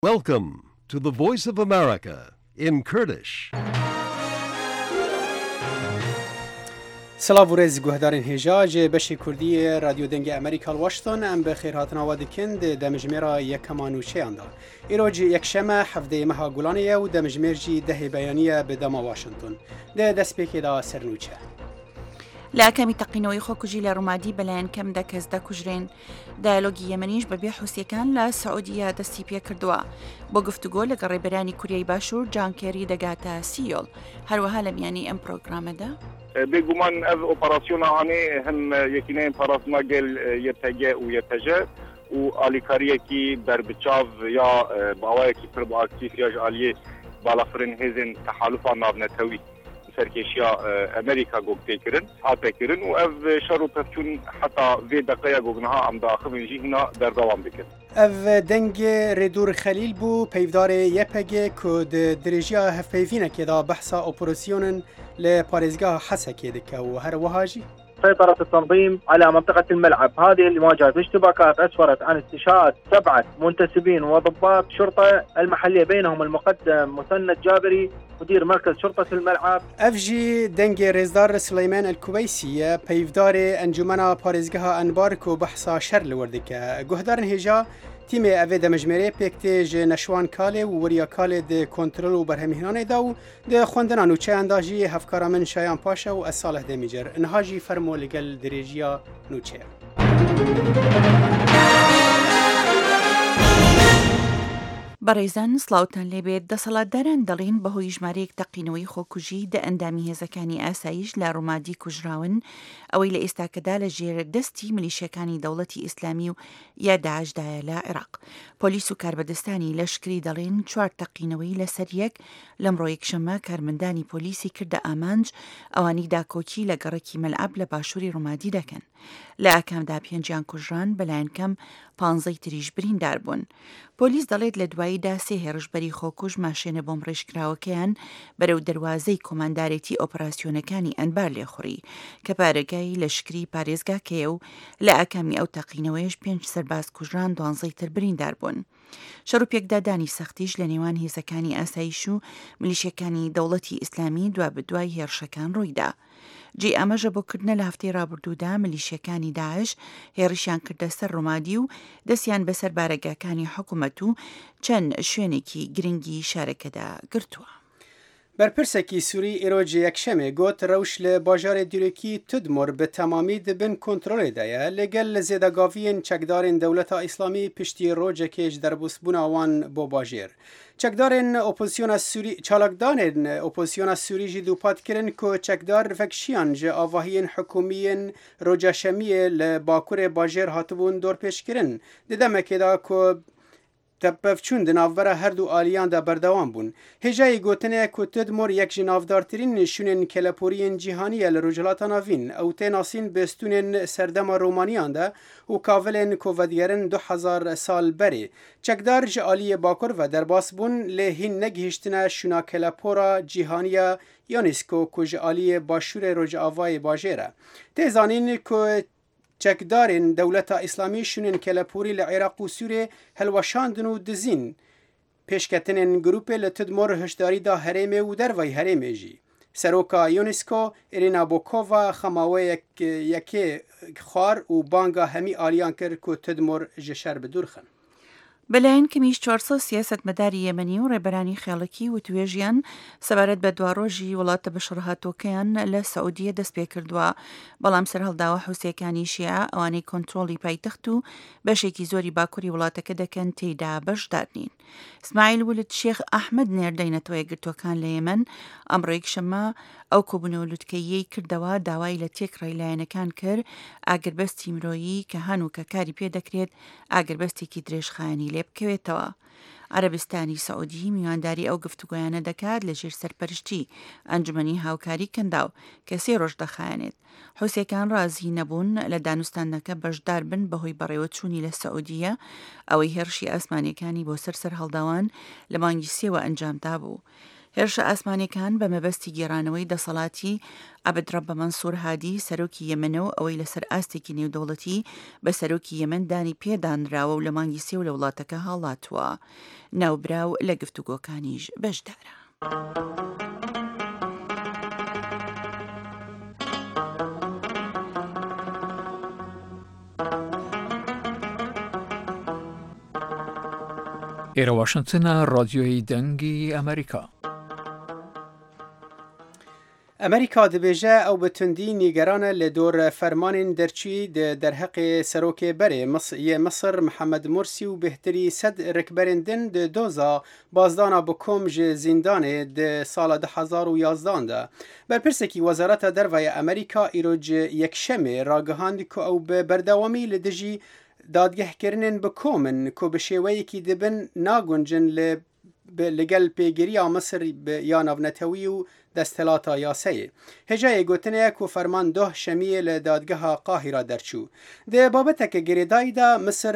Welcome to the Voice of America in Kurdish. سلاف و رز گوهدارین هجاج بشی کردی رادیو دنگ امریکا واشنطن ام به خیر هاتنا وادکند دمجمرا یکمانوچه اندا ایروج یک شمه هفته مها گولانیه و دمجمرجی ده بیانیه به دما واشنطن ده دست پیکی دا سرنوچه لا کەمی تەقینەوەی خۆکوژی لە ڕوومادی بەلایەن کەم دەکەس دەکوژرێن دایلۆگی یەمەنیش بەبێ حوسیەکان لە سعودیە دەستی پێ کردووە بۆ گفتوگۆ لەگەڵ ڕێبەرانی کوریای باشوور جان کێری دەگاتە سیۆل هەروەها لە میانی ئەم پرۆگرامەدا بێگومان ئەv ئۆپەراسیۆنە هەنێ هەم یەکینەیە پاراسما گەل YPG و YPG و ئالیکاریەکی بربچاو یا باوایەکی پڕ بۆ ئاکتیف یا ئالیێ بالافرن هێزن تەحالوفا ناونەتەوی سرکشیا امریکا گوگتیکرن هاتکرن و اف شرو پفچون حتی وی دقیقه گوگنها ام داخل جینا در دوام بکن اف دنگ ریدور خلیل بو پیودار YPG کود درجیا هفپیوینه که دا بحثا اپراسیونن لپاريزگاه حسكي دكا وهر وهاجي سيطرة التنظيم على منطقة الملعب. هذه اللي واجهت اشتباكات أسفرت عن استشهاد 7 منتسبين وضباط شرطة المحلية بينهم المقدم مسند جابري مدير مركز شرطة الملعب. افجي دنگ رزدار سليمان الكويسي بيفدار انجمنا باريزگاه انباركو بحثا شر لوردكا گهدارن هجا تیم اوه دمجمره پکتیج نشوان کاله و وریا کاله ده کنترل و برهمهنانه داو ده خوندنان و چه انداجی هفکارا من شایان پاشا و اصالح دمیجر انهاجی فرمو لگل دریجیا نوچه بەڕێزان سڵاوتان لێبێت دەسەڵاتداران دەڵێن بەهۆی ژمارەیەک تەقینەوەی خۆکوژی دە ئەندامی هێزەکانی ئاسایش لە ڕوومادی کوژراون ئەوەی لە ئێستاکەدا لە ژێر دەستی ملیشەکانی دەوڵەتی ئیسلامی و یا داعشدایە لە عێراق پۆلیس و کاربەدەستانی لەشکری دەڵێن 4 تەقینەوەی لەسەر یەک لەمڕۆ یەکشەمە کارمەندانی پۆلیسی کردە ئامانج ئەوانی داکۆکی لە گەڕێکی مەلعەب لە باشووری ڕوومادی دەکەن لە ئاکامدا 5 کوژران بەلایەن کەم 15 تریش بریندار بوون پۆلیس دەڵێت لە دواییدا 3 هێرشبەری خۆکوژ ماشێنە بۆم ڕێژکراوەکەیان بەرەو دەواازەی کۆماندارێتی ئۆپراسیۆنەکانی ئەنبار لێخوڕی کە پارێگای لەشکری پارێزگاکەیە و لە ئاکامی ئەو تەقینەوەیش 5 سەرباز کوژران 12 تر بریندار بوون شەڕ و پێکدادانی سەختیش لە نێوان هێزەکانی ئاسایش و ملیشەکانی دەوڵەتی ئیسلامی دوا بەدوای هێرشەکان ڕوویدا جێ ئەمەژە بۆکردنە لە هەفتەی ڕابردوودا ملیشیەکانی داعش هێرشیان کردە سەر ڕوومادی و دەستیان بەسەر بارەگاکانی حکوومەت و چەند شوێنێکی گرنگی شارەکەدا گرتووە. برپرسێکی سووری ئێرۆجی یەکشەمێ گوت ڕەوش لە باژارێ دیرۆکی تودمۆر بە تەمامی دەبن کۆنتڕۆلێدایە لەگەل لە زێدەگاڤیên چەکدارên دەوڵەتا ئیسلامی پشتی ڕۆژێکێش دەربوسبووناوان بۆ باژێر. چەکدارên ئۆپۆزیسیۆنا سووری چالاکدانên ئۆپۆزیسیۆنا سووری jî dûpatkirin ku çekdar vekşiyan ji avahiyên hikûmiyên rojaşemiyê li bakurê bajêr hatibûn dorpêşkirin di demekê da ku tepevçûn di navbera her du aliyan de berdewam bûn. Hêjayê gotinê ku Tudmor yek ji navdartirîn nişûnên keleporiyên cîhanî ye li Rojhilata Navîn ew tê nasîn bêstûnên serdema Romaniyan de û kavilên ku vedigerin 2000 sal berê. Çekdar ji aliyê bakur ve derbas bûn lê hîn negihîştine şûna kelepora cîhaniya UNESCO ku ji aliyê başûrê Rojavayê bajêr e. Tê zanîn ku çekdarên dewleta îslamî şûnên kelepûrî li Iraq û Sûriyê helweşandin û dizîn pêşketinên grûpê li Tudmor hişdarî da herêmê û dervayê herêmê jî. Seroka UNESCO Irina Bokova xemawê yekê xwar û banga hemî aliyan kir ku Tudmor ji şer bi dûr xin. بەلایەن کەمیش 400 سیاسەتمەداری یەمەنی و ڕێبەرانی خێڵکی و توێژیان سەبارەت بە دواڕۆژی وڵاتە بەشڕهاتۆکەیان لە سعودیە دەست پێ کردووە بەڵام سەرهەڵداوە حوسیەکانی شیعە ئەوانەی کۆنتڕۆڵی پایتەخت و بەشێکی زۆری باکووری وڵاتەکە دەکەن تێیدا بەشدار نین. اسماعیل ولد شێخ ئەحمەد نێردەینەتەوە یەکگرتوەکان لە یەمەن ئەمڕۆ یەکشەممە ئەو کۆبوونەوە لوتکەیەی کردەوە داوای لە تێکڕای لایەنەکان کرد ئاگربەستی مرۆیی کە هەن و کە کاری پێ دەکرێت ئاگربەستێکی درێژخایەنی لێ بکەوێتەوە. عەرەبستانی سەعودی میوانداری ئەو گفتوگۆیانە دەکات لە ژێر سەرپەرشتی ئەنجومەنی هاوکاری کەنداو کە 3 ڕۆژ دەخایەنێت. حوسیەکان ڕازی نەبوون لە دانوستانەکە بەشدار بن بەهۆی بەڕێوەچوونی لە سەعودیە ئەوەی هێرشی ئاسمانیەکانی بۆ سەر هەڵداوان لە مانگی 3 ئەنجامدا بوو. هێرشە ئاسمانیەکان بە مەبەستی گێڕانەوەی دەسەڵاتی عەبدڕەبە مەنسوور هادی سەرۆکی یەمەنەوە ئەوەی لەسەر ئاستێکی نێودەوڵەتی بە سەرۆکی یەمەن دانی پێدانراوە و لە مانگی سێ و لە وڵاتەکە هەڵاتووە. ناوبراو لە گفتوگۆکانیش بەشدارە. ئێرە واشنگتنە ڕادیۆی دەنگی ئەمریکا. ئەمریکا دەبێژە ئەو بە توندی نیگەرانە لە دۆر فەرمانên دەرچووی دەرهەقێ سەرۆکێ بەرێ یê Misir Mihemed Mursî û bêhtirî 100 rêkberên din di doza bazdana bi kom ji zîndanê di sala 2011 de. Berpirsekî Wezareta Derve ya Amerîka îro ji yekşemê ragihand ku ew bi berdewamî li dijî dadgehkirinên bi kom in ku bi şêweyekî dibin naguncin li gel pêgiriya Misir ya navnetewî û desthelata yasayê. Hêjayê gotineye ku ferman doh şemiyê li dadgeha Qahîra derçû. Di babeteke girêdayî de Misir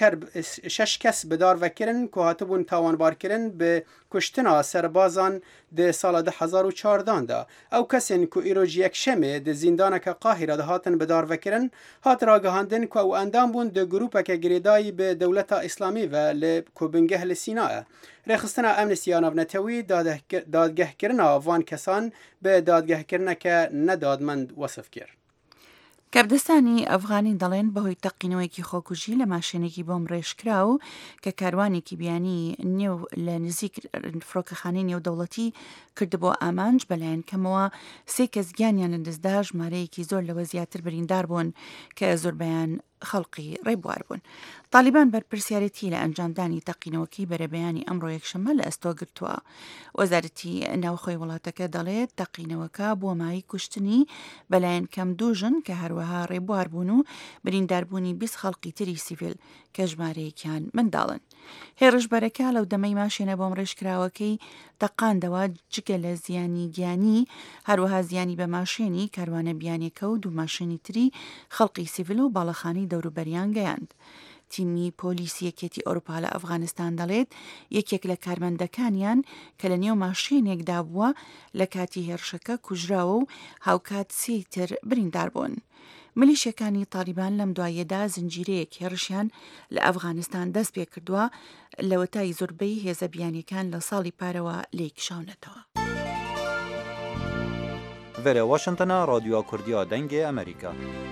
6 kes bidar vekirin ku hatibûn tawanbarkirin bi kuştina serbazan di sala 2014 de. Ew kesên ku îro ji yekşemê di zîndaneke Qahîra de hatin bidar vekirin, hat ragihandin ku ew endam bûn di grûpeke girêdayî bi Dewleta Îslamî ve li ku bingeh li Sînayê. Rêxistina Amnesty ya Navnetewî dadgehkirina van kesan bi dadgehkirineke nedadmend wesif kir. کەبدەستانی ئەفغانی دەڵێن بەهۆی تەقینەوەیەکی خۆکوژی لە ماشێنێکی بۆم ڕێژکرا و کە کاروانێکی بیانی نێو لە نزیک فڕۆکەخانەی نێودەوڵەتی کردبووە ئامانج بەلایەن کەمەوە 3 کەس گیانیان لەدەستدا ژمارەیەکی زۆر لەوە زیاتر بریندار بوون کە زۆربەیان خەڵقی ڕێبوار بوون. طالیبان بەرپرسیارەتی لە ئەنجامدانی تەقینەوەکی بەرەبەیانی ئەمڕۆ یەکشەممە لە ئەستۆ گرتووە. وەزارەتی ناوخۆی وڵاتەکە دەڵێت تەقینەوەکە بۆ مای کوشتنی بەلایەن کەم دوژن کە هەروەها ڕێبوار بوون و برینداربوونی 20 خەڵقی تری سیڤیل کە ژمارەیەکیان منداڵن. هێرشبەرەکە لەو دەمەی ماشێنە بۆم ڕێژکراوەکەی تەقاندەوە جگە لە زیانی گیانی هەروەها زیانی بە ماشێنی کاروانە بیانێکە و دوو ماشێنی تری خەڵقی سیڤیل و باڵەخانی دەوروبەریان گەیاند. تیمی پۆلیسی یەکێتی ئەوروپا لە ئەفغانستان دەڵێت یەکێک لە کارمەندەکانیان کە لە نێو ماشێنێکدا بووە لە کاتی هێرشەکە کوژراوە و هاوکات 3 تر بریندار بوون. ملیشیەکانی تالیبان لەم دوایەدا زنجیرەیەک هێرشیان لە ئەفغانستان دەست پێ کردووە لەوەتای زۆربەی هێزە بیانیەکان لە ساڵی پارەوە لێکشاونەتەوە. Vere Washington'a Radyoya Kurdiya Dengê Amerîka.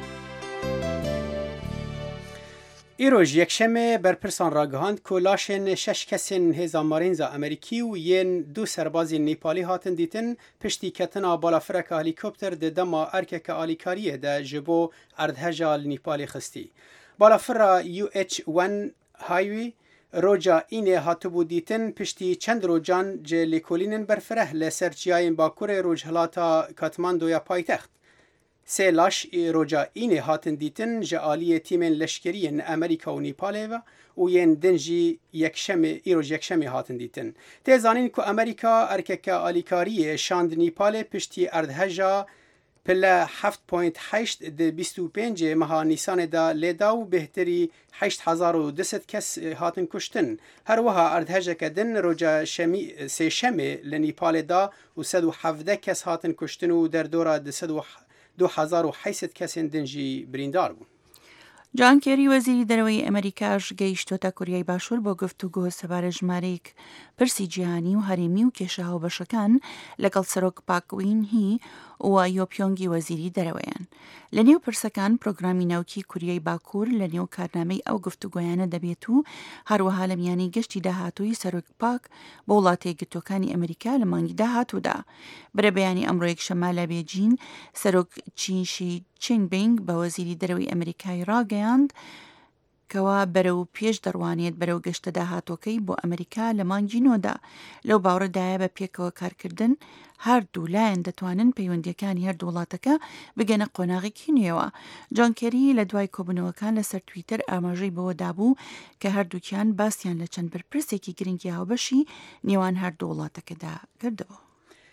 îroj yekşemê berpirsan ragihand ku laşên 6 kesên hêza marînza Amerîkî û yên 2 serbazên Nîpalî hatin dîtin piştî ketina balafireka helîkopter di dema erkeke alîkariyê de ji bo erdheja li Nîpalê xistî. Balafira UH-1 Highway roja înê hatibû dîtin piştî çend rojan ji lêkolînên berfireh li ser çiyayên Bakurê rojhilata Katmandoya paytext. Sê laş roja înê hatin dîtin ji aliyê tîmên leşkeriyên Amerîka û Nîpalê ve û yên din jî îroj yekşemê hatin dîtin. Tê zanîn ku Amerîka erkeke alîkariyê şand Nîpalê piştî erdheja pile 7.8 di 25 meha Nîsanê de lêda û bêhtirî 8200 kes hatin kuştin. Her wiha erdhejeke din roja sêşemê li Nîpalê da û 117 kes hatin kuştin û derdora 2800 kesên din jî birîndar bûn. جان کێری وەزیری دەرەوەی ئەمریکاش گەیشتۆتە کوریای باشوور بۆ گفتوگۆ سەبارە ژمارەیەک پرسی جیهانی و هەرێمی و کێشەهاوبەشەکان لەگەڵ سەرۆک پاکوین هی و یۆپیۆنگی وەزیری دەرەوەیان. لە نێو پرسەکان پرۆگرامی ناوکی کوریای باکوور لە نێو کارنامەی ئەو گفتوگۆیانە دەبێت و هەروەها لە میانەی گەشتی داهاتووی سەرۆک پاک بۆ وڵاتە یەکگرتووەکانی ئەمریکا لە مانگی داهاتوودا. بەرەبەیانی ئەمڕۆ یەکشەممە لە بێجین سەرۆک چینشی چینبینگ بە وەزیری دەرەوەی ئەمریکای ڕاگەیاند کەوا بەرەو پێش دەڕوانێت بەرەو گەشتە داهاتوەکەی بۆ ئەمریکا لە مانگی نۆدا. لەو باوەڕدایە بە پێکەوە کارکردن هەردوو لایەن دەتوانن پەیوەندیەکانی هەردوو وڵاتەکە بگەنە قۆناغێکی نوێوە. جان کێری لە دوای کۆبوونەوەکان لەسەر تویتر ئاماژەی بەوە دابوو کە هەردووکیان باسییان لە چەند بەرپرسێکی گرنگی هاوبەشی نێوان هەردوو وڵاتەکەدا کردەوە.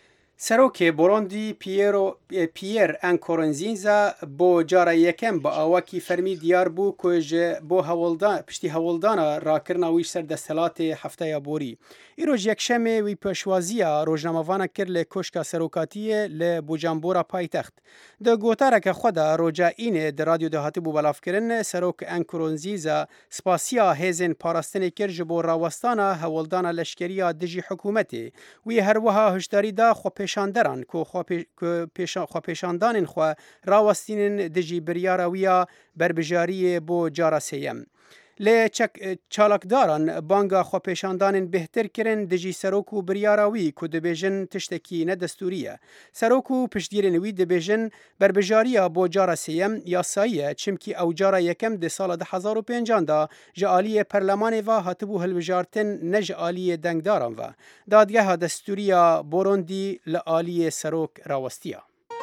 سەرۆکێ بۆڕۆندی پیر ئەنکۆرنزینزا بۆ جارە یەکەم بە ئاواکی فەرمی دیار بوو کۆژە بۆ پشتی هەوڵدانە ڕاکردنەوەی سەردەسەڵاتێ هەفتەیە بۆری. ئیرۆژ یەکشەمێ وی پێشوازیە ڕۆژنامەوانە کرد لە کۆشکە سەرۆکاتیە لە بوجانبۆرە پایتەخت. دە گۆتارەکە خۆدا ڕۆژە ئینێ دە رادیۆ داهاتی بوو بەلافکردن سەرۆک ئەنکۆرنزینزا سپاسیا هێزن پاراستنێ کرد ji بۆ ڕاوەستانە هەوڵدانە لەشکریە دژی حکوومەتێ وی هەروەها هشداریدا خۆپێشاندەران خۆپێشاندانên xwe rawestînin dijî biryara wî ya berbijariye بۆ جارە سێیەم. لێ چالاکداران بانگا خۆپێشاندانên bêhtir kirin dijî serok û biryara wî ku dibêjin tiştekî nedestûrî ye. Serok û piştgirên wî dibêjin berbijariya bۆ jara sêyem yasayî ye çimkî ew jara yekem di sala 2005 da ji aliyê perlemanê ve hatibû hilbijartin ne ji aliyê dengdaran ve. Dadgeha destûriya Borondî li aliyê serok rawestiya.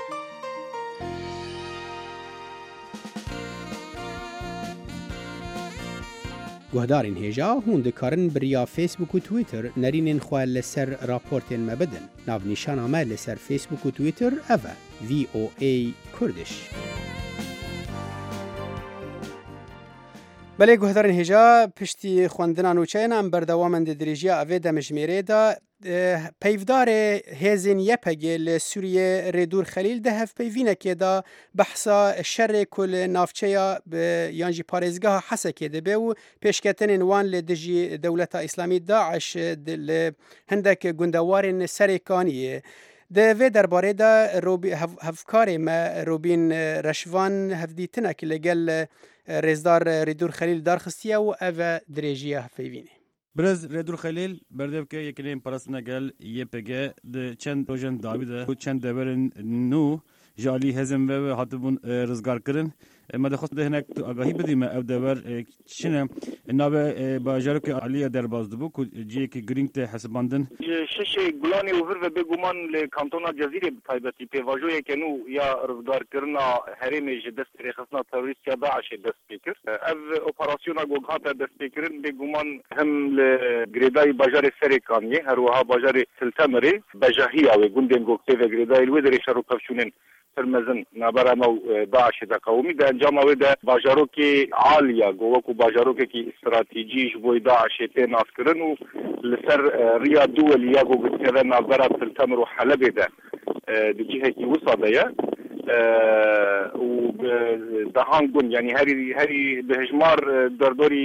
گوهدارین هێژا هون دikarin biriya Facebook û Twitter nerînên xwe li ser raportên me bidin. Navnîşana me li ser Facebook û Twitter ev e VOA Kurdish. Belê guhdarên hêja piştî xwendina nûçeyên em berdewamen di dirêjiya evê demijmêrê da peyvdarê hêzên YPG li Sûriyê Rêdûr Xelîl di hevpeyvînekê da behsa şerê ku li navçeya yan jî parêzgeha Hesekê dibe û pêşketinên wan li dijî Dewleta İslamî Daeş li hindek gundewarên Serêkaniyê. Di vê derbarê de hevkarê me Robîn Reşvan hevdîtinek li gel rêzdar Rêdûr Xelîl darxistiye û ev e dirêjiya hevpeyvînê. Biraz Rêdûr Xelîl berdevke yekînên parastina gel YPG di çend rojên davî de û çend deverên nû ji alî hêzên ve hatibûn rizgarkirin. Me dixwast de hinek tu agahî bidî me ev dever çi ne navê bajarokê aliyê derbas dibû ku ciyekî girîng tê hesibandin. Şeşê Gulanê û vir ve bêguman li kantona Cezîrê bi taybetî pêvajoyeke nû ya rizgarkirina herêmê ji dest rêxistina terorîstiya Daişê dest pê kir. Ev operasyona gog hate dest pêkirin bêguman hem li girêdayî bajarê Serêkaniyê herwiha bajarê Siltemirê bejahiya wê gundên gog tê ve girêdayî wê derê şerokevşûnên mezin nabera me Daişê de qewmî de encama wê de bajarokê aliya govek û bajarokekî stratejî ji bo Daişê tê naskirin û li ser riya duwelî ya gogtkeve navbera Siltemir û Helebê de di cihekî wisa de ye û dehan gund yanî herî bi hejmar derdorî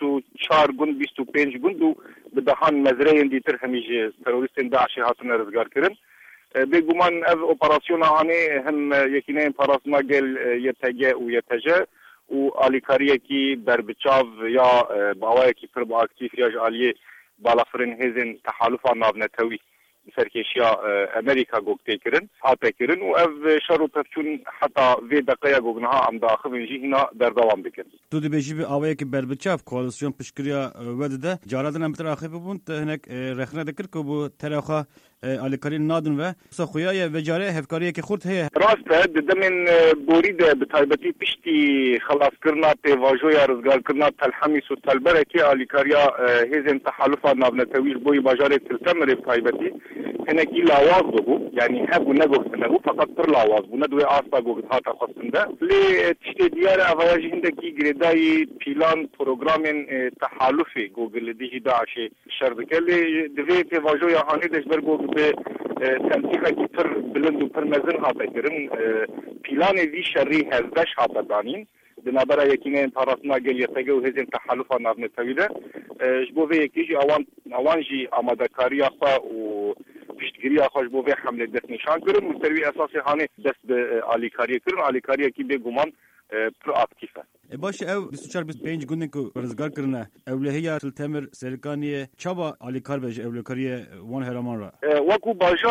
24 gund 25 gund û bi dehan mezreyên dîtir hemî ji terorîstên Daişê hatine rizgarkirin. Bêguman ev operasyona anê hem yekîneyên parastina gel YPG û YPJ û alîkariyekî berbiçav ya bawayekî pir biaktîf ya ji aliyê balafirên hêzên tehalûfa navnetewî serkêşiya Amerîka gog tê kirin hate kirin û ev şer û pevçûn heta vê deqeya gog niha em daxivên jî hîna berdewam bikin. Tu dibêjî vê awayekî berbiçav koalisyon piştgiriya we dide cara din em bi tir axî bibûn te hinek rexne dikir ku bu terê xwe alîkariyên nadin ve qisa xuya ye ve carê hevkariyekî xurt heye. Rast e di demên borî de bi taybetî piştî xelaskirina pêvajoya rizgarkirina Telhemîs û Telberekê alîkariya hêzên tehalûfa navnetewî ji bo bajarê Siltemirê bi taybetî hinekî lawaz dibû yanî hebû negohtine û feqet pir lawaz bû ne duê asta gog hata xwestin de lê tiştê diyar e evaya jî hindekî girêdayî pîlan programên tehalûfê gog li dijî Daişê şer dike lê divê pêvajoya hanê de ji ber gog bi temsîxekî pir bilind û pir mezin hate kirin pîlanê vî şerî hevbeş hate danîn di navbera yekîneyên parastina gel YPG û hêzên tehalûfa navnetewî de ji bo vê yekî jî awan jî amadekariya xwe û piştgiriya xwe ji bo vê hemlê destnîşan kirin û servî esasê hanê dest bi alîkariyê kirin alîkariyekî bêguman pir aktif e. Baş ev 24-25 gundên ku rizgar kirine ewlehiya Siltemir Serêkaniyê çaba alîkar be ji ewlekariye wan heraman ra. Wekû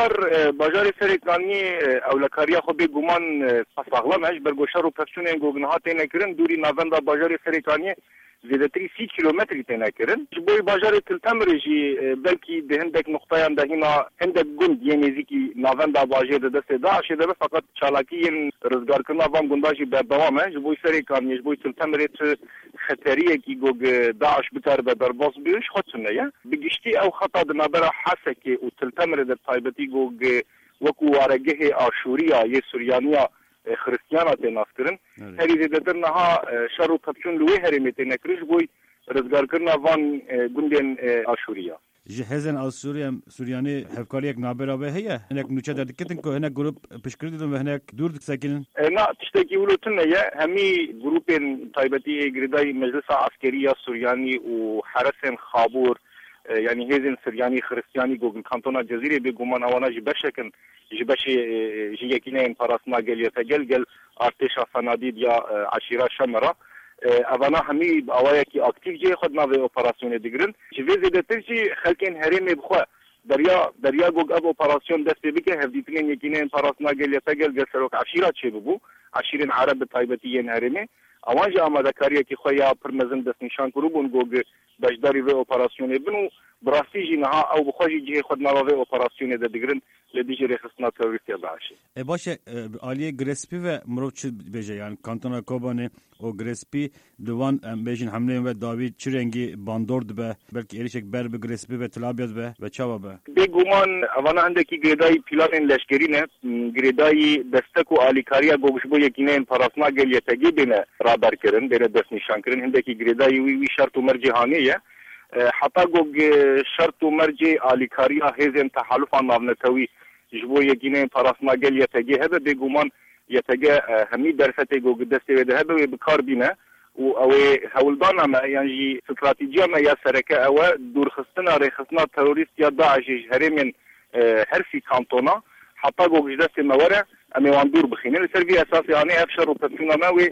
bajarê Serêkaniyê ewlekariya xwe bêguman saxlam e ji ber goşar û pevçûnên gog niha têne kirin dûrî navenda bajarê Serêkaniyê zêdetirî 30 kilometrî têne kirin. Ji bo bajarê Siltemirê jî belkî di hindek noxtayan de hîna hindek gund yê nêzîkî navenda bajê di destê Daişê de be feqet çalakiyên rizgarkirina van gunda jî berdewam e ji bo Serêkaniyê ji bo Siltemirê tu xeteriyekî gog Daeş bikare be derbas bî ji xwe tune ye. Bi giştî ew xeta di navbera Hesekê û Siltemirê de taybetî gog وکو وارگه آشوریا یه سوریانیا خریستیانا تناسکرن هری زیدتر نها شر و تبچون لوی هرمی تنکرش بوی رزگار کرنا وان گندن آشوریا جهازن از سوریانی هفکاری یک نابرابه هیا هنک نوچه دادکتن که هنک گروپ پشکردن و هنک دور ساکنن نه تشتکی ولوتن یا همی گروپن تایبتی گردای مجلس عسکری سوریانی و حرسن خابور يعني هزن سرياني خريستياني جوجل كانتونا جزيرة بيجومان أوانا جبشكن جبش جيكينين براسنا جل يتجلجل ارتشا فناديد يا عشيرة شمرة أوانا همي أواياكي أكتيف جي خدنا في أوبراسيون ديجرن جوزي دترجي خلكين هرمي بخوا دريا جوج أب أوبراسيون دست بيكه هفديتين يكينين براسنا جل يتجلجل سروك عشيرة شبابو عشيرين عرب طيبتيين هرمي اوانجا آمادکاریه که خویا پرمزن دست نشان کروبون گوگ بجداری و اپراسیونه بنو براستی جی نها او بخواجی جی خود نوا و اپراسیونه ده دیگرن لدیجی رخصنا تروریستی داعشی باشه آلیه گرسپی و مرو چه بیجه یعنی کانتونا کوبانه او گرسپی دوان بیجن حمله و داوید چه رنگی باندورد به بلکه ایریشک بر به گرسپی و تلابیات به و چاوا به بگومان اوانا اندکی گریدای پیلان لشکرینه گریدای دستک و آلیکاریا گوگش بو یکینه پراسنا گلیه تگی بینه رادار کرن بینه دست نشان کرن هندکی گریدای وی شرط و مرجحانیه حتی گوگ شرط و مرجع آلیکاریا هزن تحالف ناونتوی جبو یکینه پراسنا گلیه تگی هبه بگومان یتگه همی درفته گوگ دسته وده هبه و بکار بینه و اوه هولدانا ما يعني استراتيجية ما يا سركة اوه دور خستنا ريخصنا تروريست يا داعش هرمين هرفي كانتونا حتى جوج دست مورع امي واندور بخينين السربي اساسي يعني افشر وتفسينا ماوي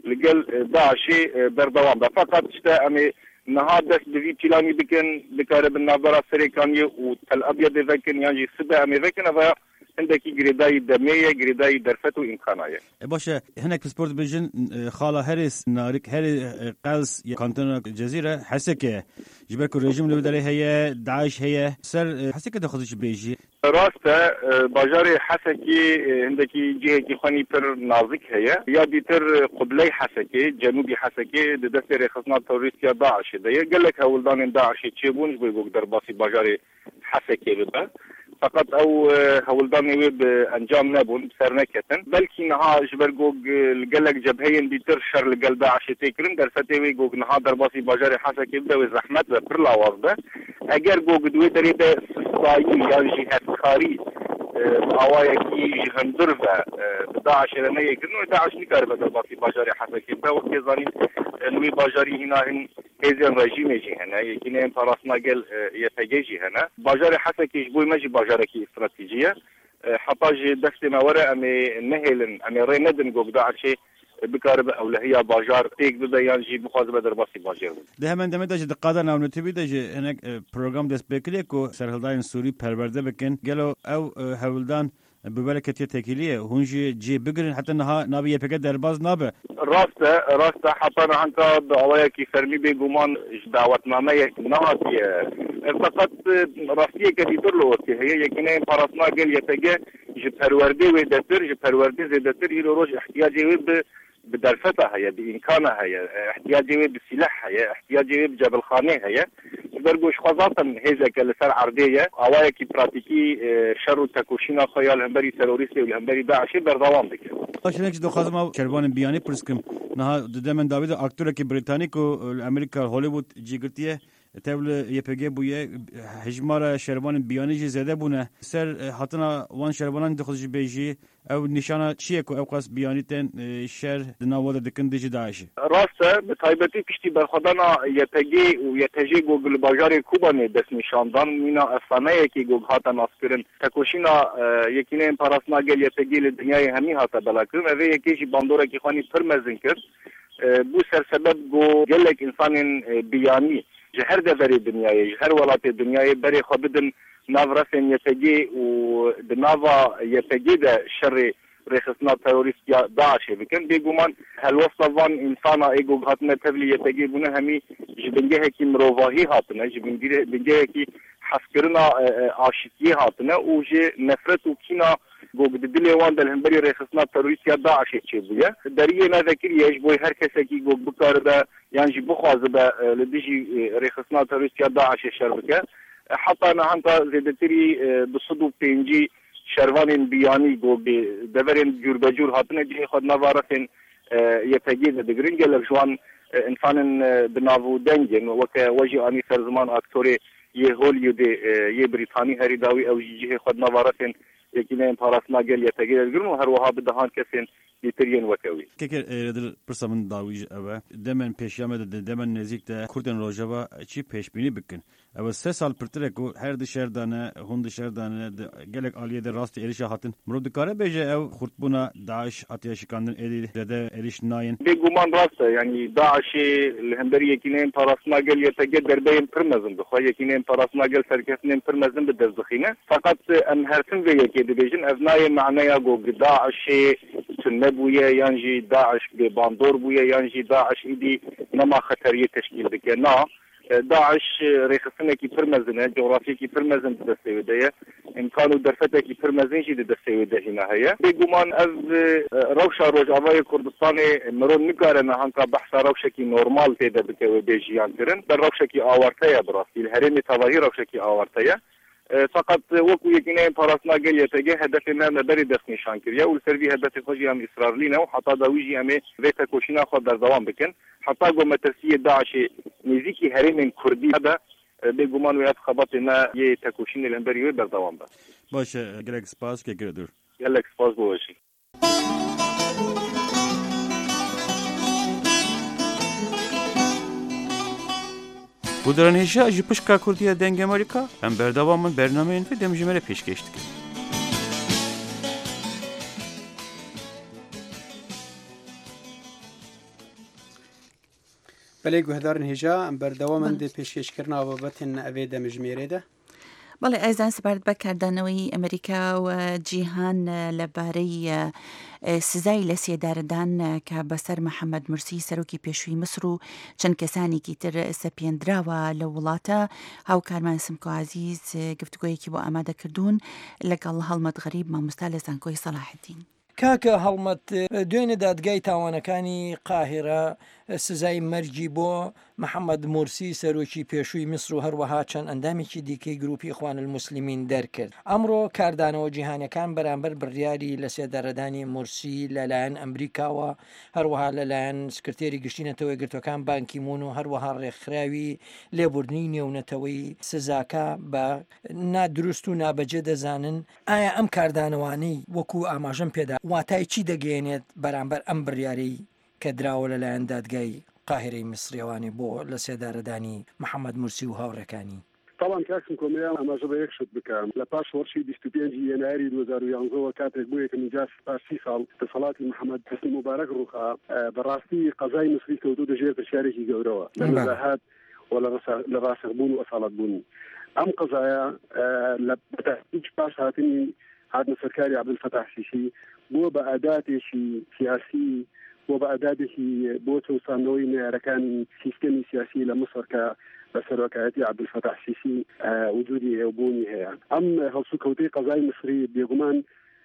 لقل داعش بردوام ده فقط اشتا امي نهار دست بفي تيلاني بكن بكارب النابرة سريكاني وتل ابيض ذكن يعني سبا امي ذكن اوه عندك جريداي دمية جريداي درفتو إمكانية. باشه هناك في سبورت بيجن خاله هاريس نارك هاري قلس كانتونا الجزيرة حسكة جبرك الرجيم اللي بدري هي داعش هي سر حسكة تاخذش بيجي. راسته باجار حسكي عندك جهة كيخاني بر نازك هي يا بيتر قبلي حسكي جنوبي حسكي دستر خصنا توريستيا داعش ده قال لك هولدان داعش تشيبونش بيقول درباسي باجار حسكي بده. فقط او هولداني ويب انجام نبون بسرنكتن بلكي نها جبرجوج الجلك جبهين بيتر شر القلب عشتي كرن درفتي ويجوج نها درباسي باجاري حسك يبدا وزحمت برلا وارده اگر جوج دوي دريده صايي يا جهه خاري اوايكي جهندرفه داعش لنا يكنو داعش نكربه درباسي باجاري حسك يبدا وكيزاني لوي باجاري هنا هزن رژیم جی هنه یکی نه پراسنا گل یتجی هنه باجار حسکی جبوی مجی باجارکی استراتیجیه حتی جی دست موره امی نهلن امی ری ندن گوگ داعشی بکارب اولهیا باجار تیک بده یان جی مخازبه در باسی باجار بود ده همان دمه داج دقادا ناونتی بی داج هنک پروگرام دست بکریه کو سرهلدان سوری پرورده بکن گلو او هولدان ببركة تكيلية هونجي جي بقرن حتى انها نابي يبقى درباز نابه راسته حتى نحنك دعوايا كي فرمي بيقومان دعوتنا ما نهاتي فقط راسية كتير لوتي هي يكينين براسنا قل يتجه جبهروردي ودتر جبهروردي زيدتر هي روج احتياجي بدرفتها هي بإمكانها هي احتياجي بالسلاح هي احتياجي بجبل خانه هي برگوش خاصة هذا كالسر عردية أوايا كي براتيكي شر تكوشينا خيال همبري تروريستي والهمبري داعشي بردوام بك. أشنك دو خازم شربان بياني برسكم نها دائما داوود أكتور كي بريطانيكو الأمريكا هوليوود جيغرتيه تقول يبقى بويه هجمار شربان بياني جي زده بونه سر حتنا وان شربانان دخلش بيجي او نشانه چیه کو اوقاس بیانیتن شهر دناوده دکن دیجی داعش راسته به تایبتی پشتی برخدانا یتگی و یتجی گوگل باجار کوبانه دست نشاندان مینا افسانه کی گوگ هاتا ناسکرن تکوشینا یکینه پراسنا گل یتگی لدنیای همی هاتا بلاکرن و یکیشی باندورا کی خانی پرمزن کرد بو سر سبب گو گلک انسان بیانی جهر دفری دنیای جهر ولات دنیای بری خبدن نافرسن يتجي ودنافا يتجي ده شر رخصنا تروريست يا داعش بكن بيجومان هل وصفان إنسانا إيجو هاتنا تبلي يتجي بنا همي جبنجه كي مروفاهي هاتنا جبنجه كي حسكرنا عاشقي هاتنا وجه نفرت وكينا جوج دليل وان ده همبري رخصنا تروريست يا داعش يشبيه دريه ما ذكر يجبوي هر كسا كي جوج بكار ده يعني بخواز ده لديجي رخصنا تروريست يا داعش شربكه حتى أنا عند زيدتري بصدو بينجي شروان بیانی گو دورن جور بجور هاتنه جه خود نوارسن یتگید دگرین گل جوان انسان بناو دنجن وک وجه آنی سرزمان اکتوری یه هولیود یه بریتانی هری داوی او جه خود نوارسن یکینه پاراسنا گل یتگید دگرین و هر وها بدهان کسین دیترین وکوی که در پرسمن داویج اوه دمن پیشیامه دمن نزدیک ده کردن روجاوا چی پیش بینی بکن او 3 سال پرتره کو هر دشر دانه هون دشر دانه گلک عالیه در راست اریش هاتن مرو دکاره بهجه او خردبونا داعش آتش کاندن اری ده اریش ناین بگومان راسته یعنی داعش الهندری یکینه پاراسنا گل یتگید دربین پرمزن بخواه یکینه پاراسنا گل سرکسنین پرمزن بدزخینه فقط ام هرسن و یکی دبیجن ابنای معنی گو داعش نبويه يانجي داعش بباندور بويه يانجي داعش ايدي نما خطريه تشكيل بك نا داعش ريخصنا كي فرمزنه جغرافيا كي فرمزن دستيوديه امكانو درفته كي فرمزن جي دستيوده هنا هي بيغمان از روشا روجاوي كردستاني مرون نكارنا هانكا بحث روشا كي نورمال تيدا بك بيجيان ترن در روشا كي اورتيا براسي الهرمي تواهي روشا كي اورتيا فقط وكو يكينين پاراسنا گل يتگه هدف ما نبري دست نشان كريا والسربي هدف خوجي هم اصرار لينا وحتى داويجي هم ريتا كوشينا خود در دوام بكن حتى قو مترسية داعش نزيكي هرم كردي هذا بگومان ويات خبطنا يه تكوشين الانبريوي در دوام بس باشه گلک سپاس که گردور گلک سپاس بوشي Bu dönemde ajı pışka Kurdiye denge Amerika, hem berdavamın bernameyin ve demjimere peş geçtik. بله گوهدارن هجا ام بردوامن ده پیشکشکرنا بابتن اوه دمجمیره ده بەڵێ ئایزان سپارت بەکاردانەوەی ئەمریکا و جیهان لەبارەی سزای لە سێدارەدان کە بەسەر محەممەد مرسی سەرۆکی پێشووی مسر و چەند کەسانێکی تر سەپێنراوە لە وڵاتە هاوکارمان سمکۆ عەزیز گفتوگۆیەکی بۆ ئامادەکردوون لەگەڵ هەڵمەت غەریب مامۆستا لە زانکۆی سەلاحەدین. کاکە هەڵمەت دوێنێ دادگای تاوانەکانی قاهێرە سزای مەرجی بۆ محەممەد مورسی سەرۆکی پێشووی میسر و هەروەها چەند ئەندامێکی دیکەی گروپی خوان الموسلیمین دەرکرد. ئەمڕۆ کاردانەوە جیهانەکان بەرامبەر بڕیاری لە سێدارەدانی مورسی لەلایەن ئەمریکاوە هەروەها لەلایەن سکرتێری گشتینەتەوەی گرتوەکان بانکی مون و هەروەها ڕێکخراوی لێبوردنی نێونەتەوەی سزاکە بە نادروست و نابەجێ دەزانن ئایا ئەم کاردانەوانەی وەکو ئاماژەم پێدا واتای چی دەگەێنێت بەرامبەر ئەم بڕیارەی کە دراوە لەلایەن دادگای قاهرەی میسریەوانی بۆ لە سێدارەدانی محەممەد مورسی و هاوڕەکانی. طبعا کاکم کۆمیان ئەماژە بە یەکشت بکەم لە پاش وەرشی 25 یەنایری 2011 کاتێک بوو یەکەمی جار پاش 30 ساڵ دەسەڵاتی محەممەد حسنی مبارەک ڕووخا بەڕاستی قەزای مسری کەوتو دەژێر پرسیارێکی گەورەوە لە نەزاهات و لە ڕاسەقبوون و ئەساڵەتبوون. ئەم قەزایە لە هیچ پاش هاتنی هاتنە سەرکاری عەبدولفەتاح سیسی بووە بە ئاداتێکی سیاسی بۆ بە ئەدادێکی بۆ تەوسانەوەی نێرەکانی سیستەمی سیاسی لە مسر کە بە سەرۆکایەتی عەبدولفەتاح سیسی وجودی هێوبوونی هەیە. ئەم هەڵسوکەوتەی قەزای مسری بێگومان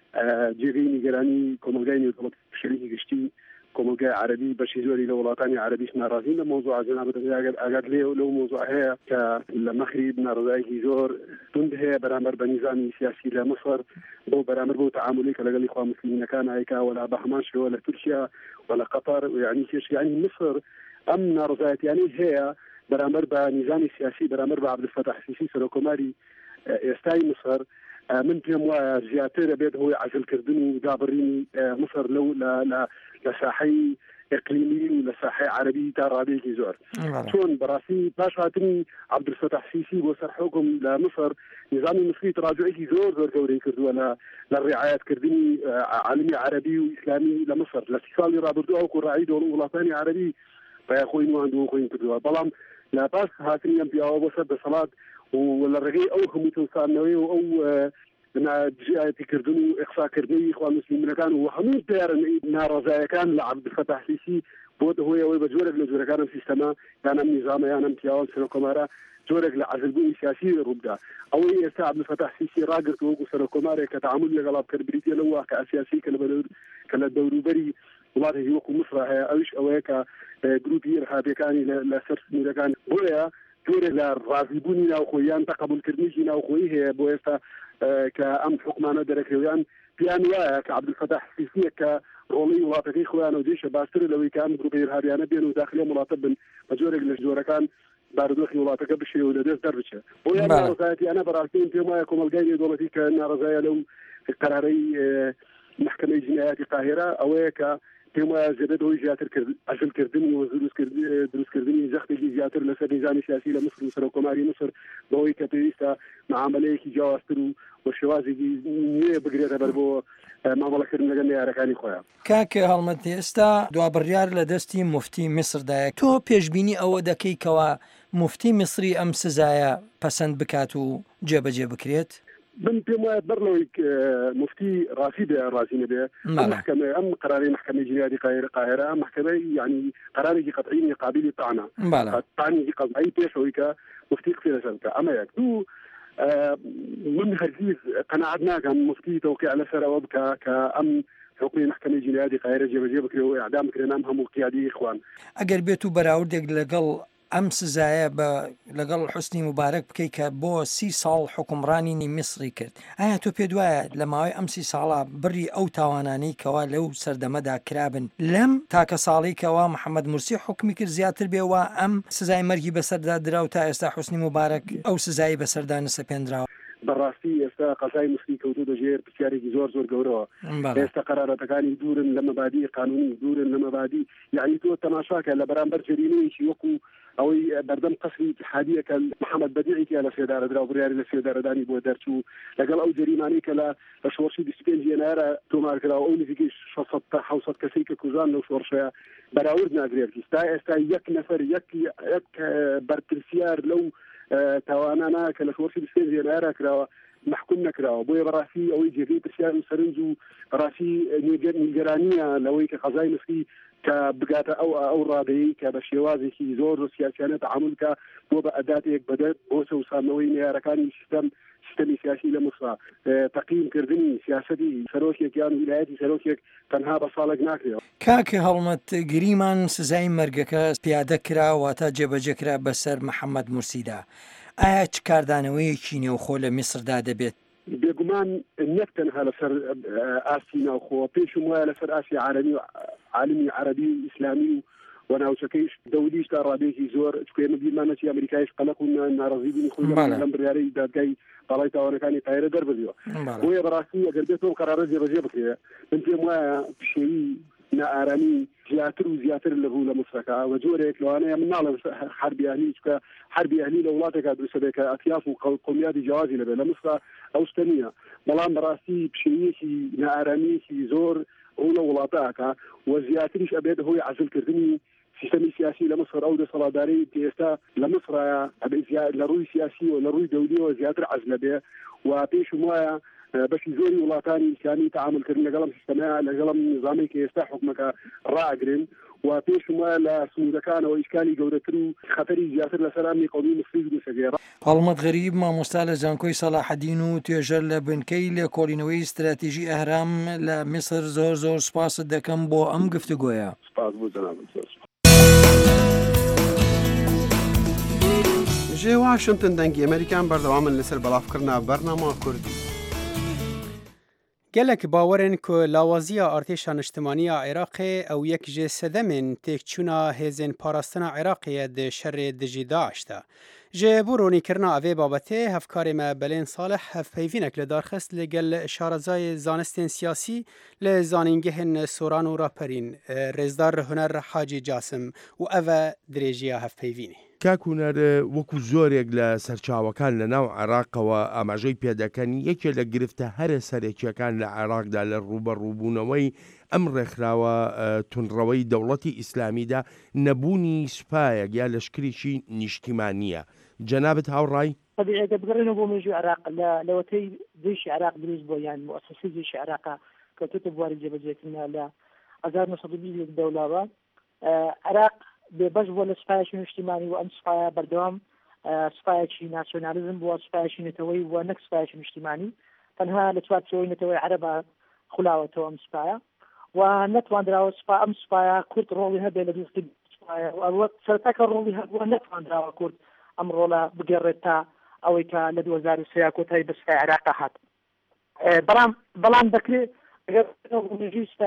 جێگەی نیگەرانی کۆمەلگای نێودەوڵەتی شەریکی گشتی کۆمەلگای عەرەبی بەشی زۆری لە وڵاتانی عەرەبیش ناڕازین لە مۆزوع جەنابەت ئەگەر لەو مۆزوع هەیە کە لە مەغریب ناڕزایەکی زۆر توند هەیە بەرامبەر بە نیزامی سیاسی لە مسر بۆ بەرامبەر بۆ تەعاملی کە لەگەڵ ئیخوان موسلیمینەکان هەیەکا وەلا بە هەمان شێوە لە تورکیا ولا قطر يعني كيش يعني مصر أم نارزات يعني هي برامر بنظام سياسي برامر بعبد الفتاح السيسي سركوماري استاي مصر من بيوم زياتر بيد هو عزل كردن ودابرين مصر لو لا لساحي اقليمي ولساحي عربي ترابي كي زور شون براسي باش هاتني عبد الفتاح السيسي وصل حكم لمصر نظام مصري تراجعي زور كوري كردو ولا للرعايات كردني عالمي عربي واسلامي لمصر الاتصال رابطو او كراعي دور وطني عربي فياخوين وعنده خوين كردو بلام لا باش هاتني ام بي او وصل بصلاه ولا رغي او خميتو صانوي او بنا جهاتي كردنو اقصاء كردني اخوان المسلمين كانوا وحمود دار نارزايا كان لعبد الفتاح السيسي بود هو يوي بجورك لجورك كان في السماء كان نظام يعني امتياز سلوكمارا جورك لعزلبوني سياسي ربدا او يسا عبد الفتاح السيسي راقرت وقو سلوكمارا كتعامل لغلاب كربريتي لو كاسياسي كلا دوربري ولاته يوقو مصر اوش اويكا جروبي ارهابي كان لا سرس كان بويا جۆرە لە ڕازیبوونی ناوخۆیان تەقبولکردنیشی ناوخۆیی هەیە بۆ ئێستا کە ئەم حکومانە دەرەکەویان پیان وایە کە عەبدولفەتاح سیسیە کە ڕۆڵی وڵاتەکەی خۆیان و دێشە باشتر لەوەی کە ئەم گروپە ئیرهابیانە بێن و داخلی وڵاتە بن بە جۆرێک لە جۆرەکان بارودۆخی وڵاتەکە بشێ و لە دەست دەربچێ بۆیان ناڕزایەتیانە بەڕاستین پێم وایە کۆمەلگای نێودەوڵەتی کە ناڕزایە لەو قەرارەی محکەمەی جینایەتی قاهێرە ئەوەیە کە پێم وایە زیادەتەوەی زیاتر کرد ئەژلکردنی و دروستکردنی زەختێکی زیاتر لەسەر نظامی سیاسی لە مصر و سەرۆکۆماری مصر بەوەی کە پێویستە معاملەیەکی جیاوازتر و شێوازێکی نوێ بگرێتە بەر بۆ مامەڵەکردن لەگەڵ یارەکانی خۆیان. کاکە هەڵمەت ئێستا دوابڕیار لە دەستی مفتی میسردایە تۆ پێشبینی ئەوە دەکەیتەوە مفتی میسری ئەم سزایە پەسەند بکات و جێبەجێ بکرێت؟ من پێم وایە بەرلەوەی مفتی ڕاستی بێ ڕازی نەبێ محکەمە ئەم قەراری محکەمەی جینایەتی قاهێرە محکەمەی یعنی قەرارێکی قەطعی قابلی طعنە طعنێکی قەطعی پێشەوەی کە مفتی قسەی لەسەر بکە ئەمە یەک دوو من هەرگیز قەناعەت ناکەم مفتی تەوقیع لەسەرەوە بکە کە ئەم حکمی محکەمەی جینایەتی قاهێرە جێبەجێ بکرێت و ئیعدام بکرێن ئەم هەموو قیادی ئیخوان. ئەگەر بێت و بەراوردێک لەگەڵ ئەم سزایە لەگەڵ حوسنی مبارەک بکەیت کە بۆ 30 ساڵ حکومڕانی میسری کرد ئایا تۆ پێ وایە لە ماوەی ئەم 30 ساڵە بڕی ئەو تاوانانەی کەوا لەو سەردەمەدا کرابن لەم تاکە ساڵی کەوا محەممەد مورسی حکمی کرد زیاتر بێەوە ئەم سزای مەرگی بەسەردا درا و تا ئێستا حوسنی مبارەک ئەو سزایی بەسەردا نسەپێنراوە؟ بەڕاستی ئێستا قەزای مصری کەوتو دەژێر پرسیارێکی زۆر گەورەوە. ئێستا قەرارەتەکانی دوورن لە مەبادی قانونی دوورن لە مەبادی یعنی تۆ تەماشاکە لە بەرامبەر جەریمەیەکی وەکو ئەوەی بەردەم قەسری اتحادیەکە محەممەد بەدیعی لە سێدارەدرا و بڕیاری لە سێدارەدانی بۆ دەرچوو لەگەڵ ئەو جەریمانەی کە لە شۆڕشی 25 ێنایرە تۆمارکراوە ئەو نزیکەی 600 تا 700 کەسەی کە کوژان لەو شۆڕشەیە بەراورد ناگرێت. ئێستا یەک نەفەر یەک بەرپرسیار لەو تاوانانە کە لە شۆڕشی 25 ێنایرە کراوە محکوم نەکراوە. بۆیە بەڕاستی ئەوەی جێگەی پرسیار و سەرنج و ڕاستی نیگەرانیە لەوەی کە قەزای مصری کە بگاتە ئەو ڕادەیەی کە بە شێوازێکی زۆر سیاسیانە تەعامل کە بۆ بە ئەداتێک بەدەست بۆ سەوسانەوەی نێارەکانی سیستەمی سیاسی لە مصر تەقییمکردنی سیاسەتی سەرۆکێک یان ویلایەتی سەرۆکێک تەنها بە ساڵێک ناکرێەوە. کاکە هەڵمەت گریمان سزای مەرگەکە پیادە کراوە تا جێبەجێکرا بەسەر محەممەد مورسیدا. ئایا چ کاردانەوەیەکی نێوخۆ لە میسردا دەبێت؟ بێگومان نەک تەنها لەسەر ئاسی ناوخۆ پێشم وایە لەسەر ئاسی عالمی عەرەبی و ئیسلامی و ناوچەکەیش دەولیش تا ڕادێکی زۆر کوێمە بیرمانەتی ئەمریکایش قەلق و ناڕەزی بوونی خۆی لەم بڕیارەی دادگای باڵای تاوانەکانی قاهێرە دەربدیوە. بۆیە بەڕاستی ئەگەر بێتەوە قەرارە جێبەجێ بکرێت من پێم وایە پشێوی نائارامی زیاتر و زیاتر لەبوو لە مصرەکە و جۆرێک لەوانەیە من ناڵێم حربی ئەهلی چکە حربی ئەهلی لە وڵاتێکا دروستە بێت کە ئەتیاف و قۆمیاتی جیاوازی لەبێت لە مصر ئەو شتە نییە. بەڵام بەڕاستی پشێویەکی نائارامەیەکی زۆر ئەو لە وڵاتەکە و زیاتریش ئەبێت هۆی عەزلکردنی سیستەمی سیاسی لە مصر ئەو دەسەڵاتداری ئێستا لە مصرە لە ڕووی سیاسی و لە ڕووی دەولیەوە زیاتر عەزلە بێ و پێشم وایە بەشی زۆری وڵاتانی ئیسلامی تەعاملکردن لەگەڵم سیستەمەیە لەگەڵم نظامی کە ئێستا حکومەکە ڕائەگرن و پێشم وایە لە سنوودەکانەوە ئیشکالی گەورەتر و خەتەری زیاتر لەسەر ئەمنی قەومی مصری دروستەگەێڕا. هەڵمەت غەریب مامۆستا لە زانکۆی سەلاحەدین و توێژەر لە بنکەی لێکۆڵینەوەی استراتیژی ئەهرام لە میسر زۆر سوپاست دەکەم بۆ ئەم گفتوگۆیە. سپاس بۆ جەنابم. ژێ واشنتن دەنگی ئەمریکان بەردەوامن لەسەر بەڵافکردنا بەرنامە کوردی. gelek bawerin ku lawaziya artêşa niştimaniya Iraqê ew yek ji sedemên têkçûna hêzên parastina Iraqê di şerê dijî Daeş de. Ji bo ronîkirina evê babetê hevkarê me Belên Salih hevpeyvînek li darxist li gel şarazayê zanistên siyasî li zanîngehên Soran û Raperîn Rêzdar Huner Hacî Casim û ev e dirêjiya hevpeyvînê. کاکوونەر وەکو زۆرێک لە سەرچاوەکان لە ناو عێراقەوە ئاماژەی پێدەکەن یەکێ لە گرفتە هەرە سەرەکیەکان لە عێراقدا لە ڕوبەڕووبوونەوەی ئەم ڕێکخراوە تونڕەوەی دەوڵەتی ئیسلامیدا نەبوونی سوپایەک یا لەشکرێکی نیشتیمانیە. جەنابەت هاوڕای؟ طبيعي بقرنه بو مجو عراق لوتي جيش عراق دروز بو يعني مؤسسة جيش عراق كتوت بواري جبجتنا لا 1920 الدولة عراق بباش ولا سفايش اجتماعي وام سفايا بردوام سفايش ناسيوناليزم بو سفايش نتوي ونك سفايش اجتماعي تنها لتوات سوي نتوي عربا خلاوته ام سفايا ونتوان دراو سفا ام سفايا كرت رولي هذا اللي سفايا او سرتك رولي هذا ونتوان دراو كرت ئەمڕۆڵە بگەڕێت تا ئەوەی کە لە 2023 کۆتایی بە سوپای عێراق هات. بەڵام دەکرێت ئەگەر سوپای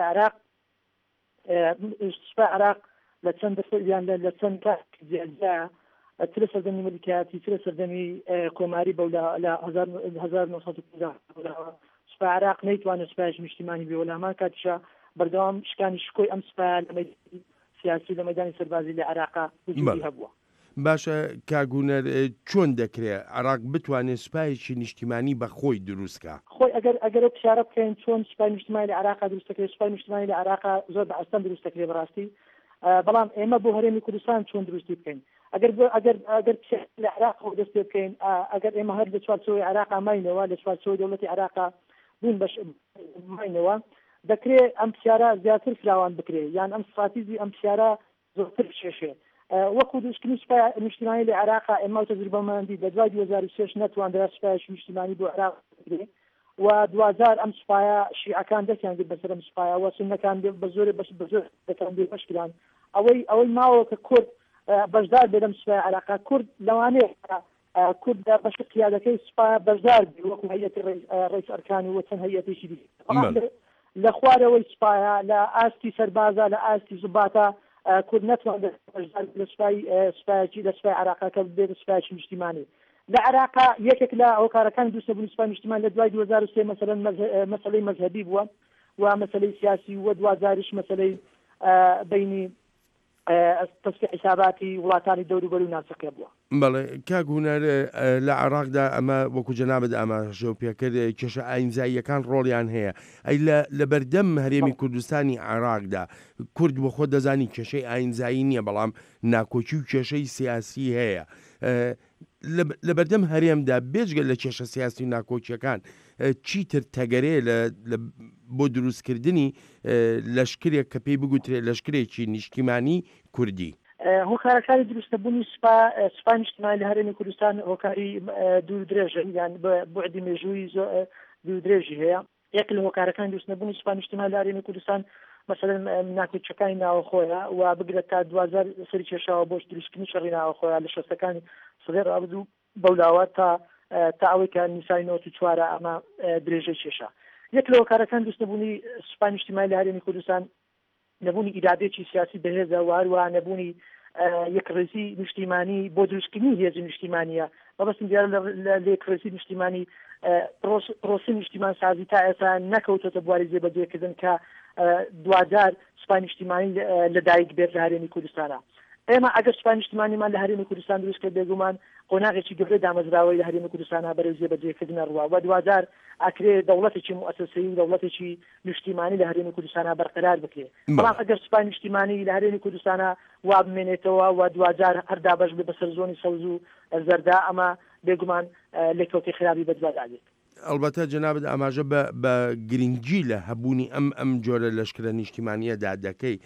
عێراق لە چەند دەفەیان لە چەند کاتێکدا ترە سەردەمی ملیکیاتی ترە سەردەمی کۆماری بەولا لە 1950 سوپای عێراق نەیتوانێت سوپایەکی نیشتیمانی بێ وەلامان کاتیشە بەردەوام شکانی شکۆی ئەم سوپایە لە مەیدانی سیاسی لە مەیدانی سەربازی لە عێراق وجودی هەبووە. باشە کاگونەر چۆن دەکرێت عێراق بتوانێت سوپایەکی نیشتیمانی بە خۆی دروستکە؟ خۆی ئەگەر پشارە بکەین چۆن سوپای نیشتیمانی لە عێراق دروستەکرێت سوپای نیشتیمانی لە عێراق زۆر بە ئەستان دروستەکرێت بەڕاستی، بەڵام ئێمە بۆ هەرێمی کوردستان چۆن دروستی بکەین ئەگەر لە عێراق دەست پێ بکەین ئەگەر ئێمە هەر لە چوارچەوەی عێراق ماینەوە لە چوارچەوەی دەوڵەتی عێراق بوون بەش ماینەوە دەکرێت ئەم پرسیارە زیاتر فراوان بکرێت یان ئەم استراتیژی ئەم پرسیارە زۆرتر بچێشێ وەکو دروستکردنی سوپای نیشتیمانی لە عێراق ئێمە تەجروبەمەندی لە دوای 2006 نەتوانرا سوپایەکی نیشتیمانی بۆ عێراق بکرێت و 2000 ئەم سوپایە شیعەکان دەستیان کرد بەسەر ئەم سوپایە و سوننەکان بە زۆر دەکەن بێبەشکران ئەوەی ماوە کە کورد بەشدار بێ لەم سوپای عێراق کورد لەوانەیە کورد بەش قیادەکەی سوپای بەشدار بێ وەکو هەیەتی ڕئیس ئەرکانی و چەند هەیەتێکی دیکە لە خوارەوەی سوپایە لە ئاستی سەربازە لە ئاستی زوباتە کورد نەتوانێت بەشدار لە سوپایەکی لە سوپای عێراقەکە بێت سوپایەکی نیشتیمانی لە عێراق یەکێک لە هۆکارەکان دروستەبوونی سوپای نیشتیمانی لە دوای 2003 مەسەلەن مەسەلەی مەذهبی بووە و مەسەلەی سیاسی و 2000 مەسەلەی بینی تەسفیع حساباتی وڵاتانی دەوروبەر و ناوچەکە بووە. بەڵێ کاگونەر لە عێراقدا ئەمە وەکو جەنابەت ئاماژە پێکرد کێشە ئاینزاییەکان ڕۆڵیان هەیە ئەی لە بەردەم هەرێمی کوردستانی عێراقدا کورد بۆ خۆ دەزانی کێشەی ئاینزایی نییە بەڵام ناکۆچی و کێشەی سیاسی هەیە لە بەردەم هەرێمدا بێجگە لە کێشە سیاسی ناکۆچیەکان چیتر تەگەرێ بۆ دروستکردنی لەشکرێک کە پێی بگوترێت لەشکرێکی نیشتیمانی کوردی هۆکارەکانی دروستەبوونی سوپای نیشتیمانی لە هەرێمی کوردستان هۆکاری دوو درێژن یان بوعدی مێژووی دوو درێژی هەیە یەک لە هۆکارەکانی دروستنەبوونی سوپای نیشتیمانی لە هەرێمی کوردستان مثلا ناکۆچەکانی ناوەخۆیە و بگرێت تا 2000 سەری کێشاوە بۆش دروستکردنی شەڕی ناوەخۆیە لە شەستەکانی سەدەی ڕابردوو بەولاوە تا ئەوەی کە نیسای 94 ئەمە درێژەی کێشە یەک لە هۆکارەکان دروستنەبوونی سوپای نیشتیمانی لە هەرێمی کوردستان نەبوونی ئیرادێکی سیاسی بەهێزە و هەروە نەبوونی یەکڕێزی نیشتیمانی بۆ دروستکردنی هێزی نیشتیمانیە مەبەستم دیارە لە یەکڕێزی نیشتیمانی پرۆسی نیشتیمان سازی تا ئێستا نەکەوتۆتە بواری جێبەجێکردن کە 2000 سوپای نیشتیمانی لەدایک بێت لە هەرێمی کوردستانە ئێمە ئەگەر سوپای نیشتیمانیمان لە هەرێمی کوردستان دروست کرد بێگومان قۆناغێکی گەورەی دامەزراوەی لە هەرێمی کوردستانە بەرەو جێبەجێکردنە ڕوا و 2000 ئەکرێ دەوڵەتێکی مؤسسەیی و دەوڵەتێکی نیشتیمانی لە هەرێمی کوردستانە بەرقەرار بکرێت بەڵام ئەگەر سوپای نیشتیمانی لە هەرێمی کوردستانە وا بمێنێتەوە و 2000 هەردا بەش بێ بەسەر زۆنی سەوز و زەردا ئەمە بێگومان لێکەوتی خراپی بەدوادادێت ئەلبەتە جەنابەت ئاماژە بە گرنگی لە هەبوونی ئەم جۆرە لەشکرە نیشتیمانیەدا دەکەی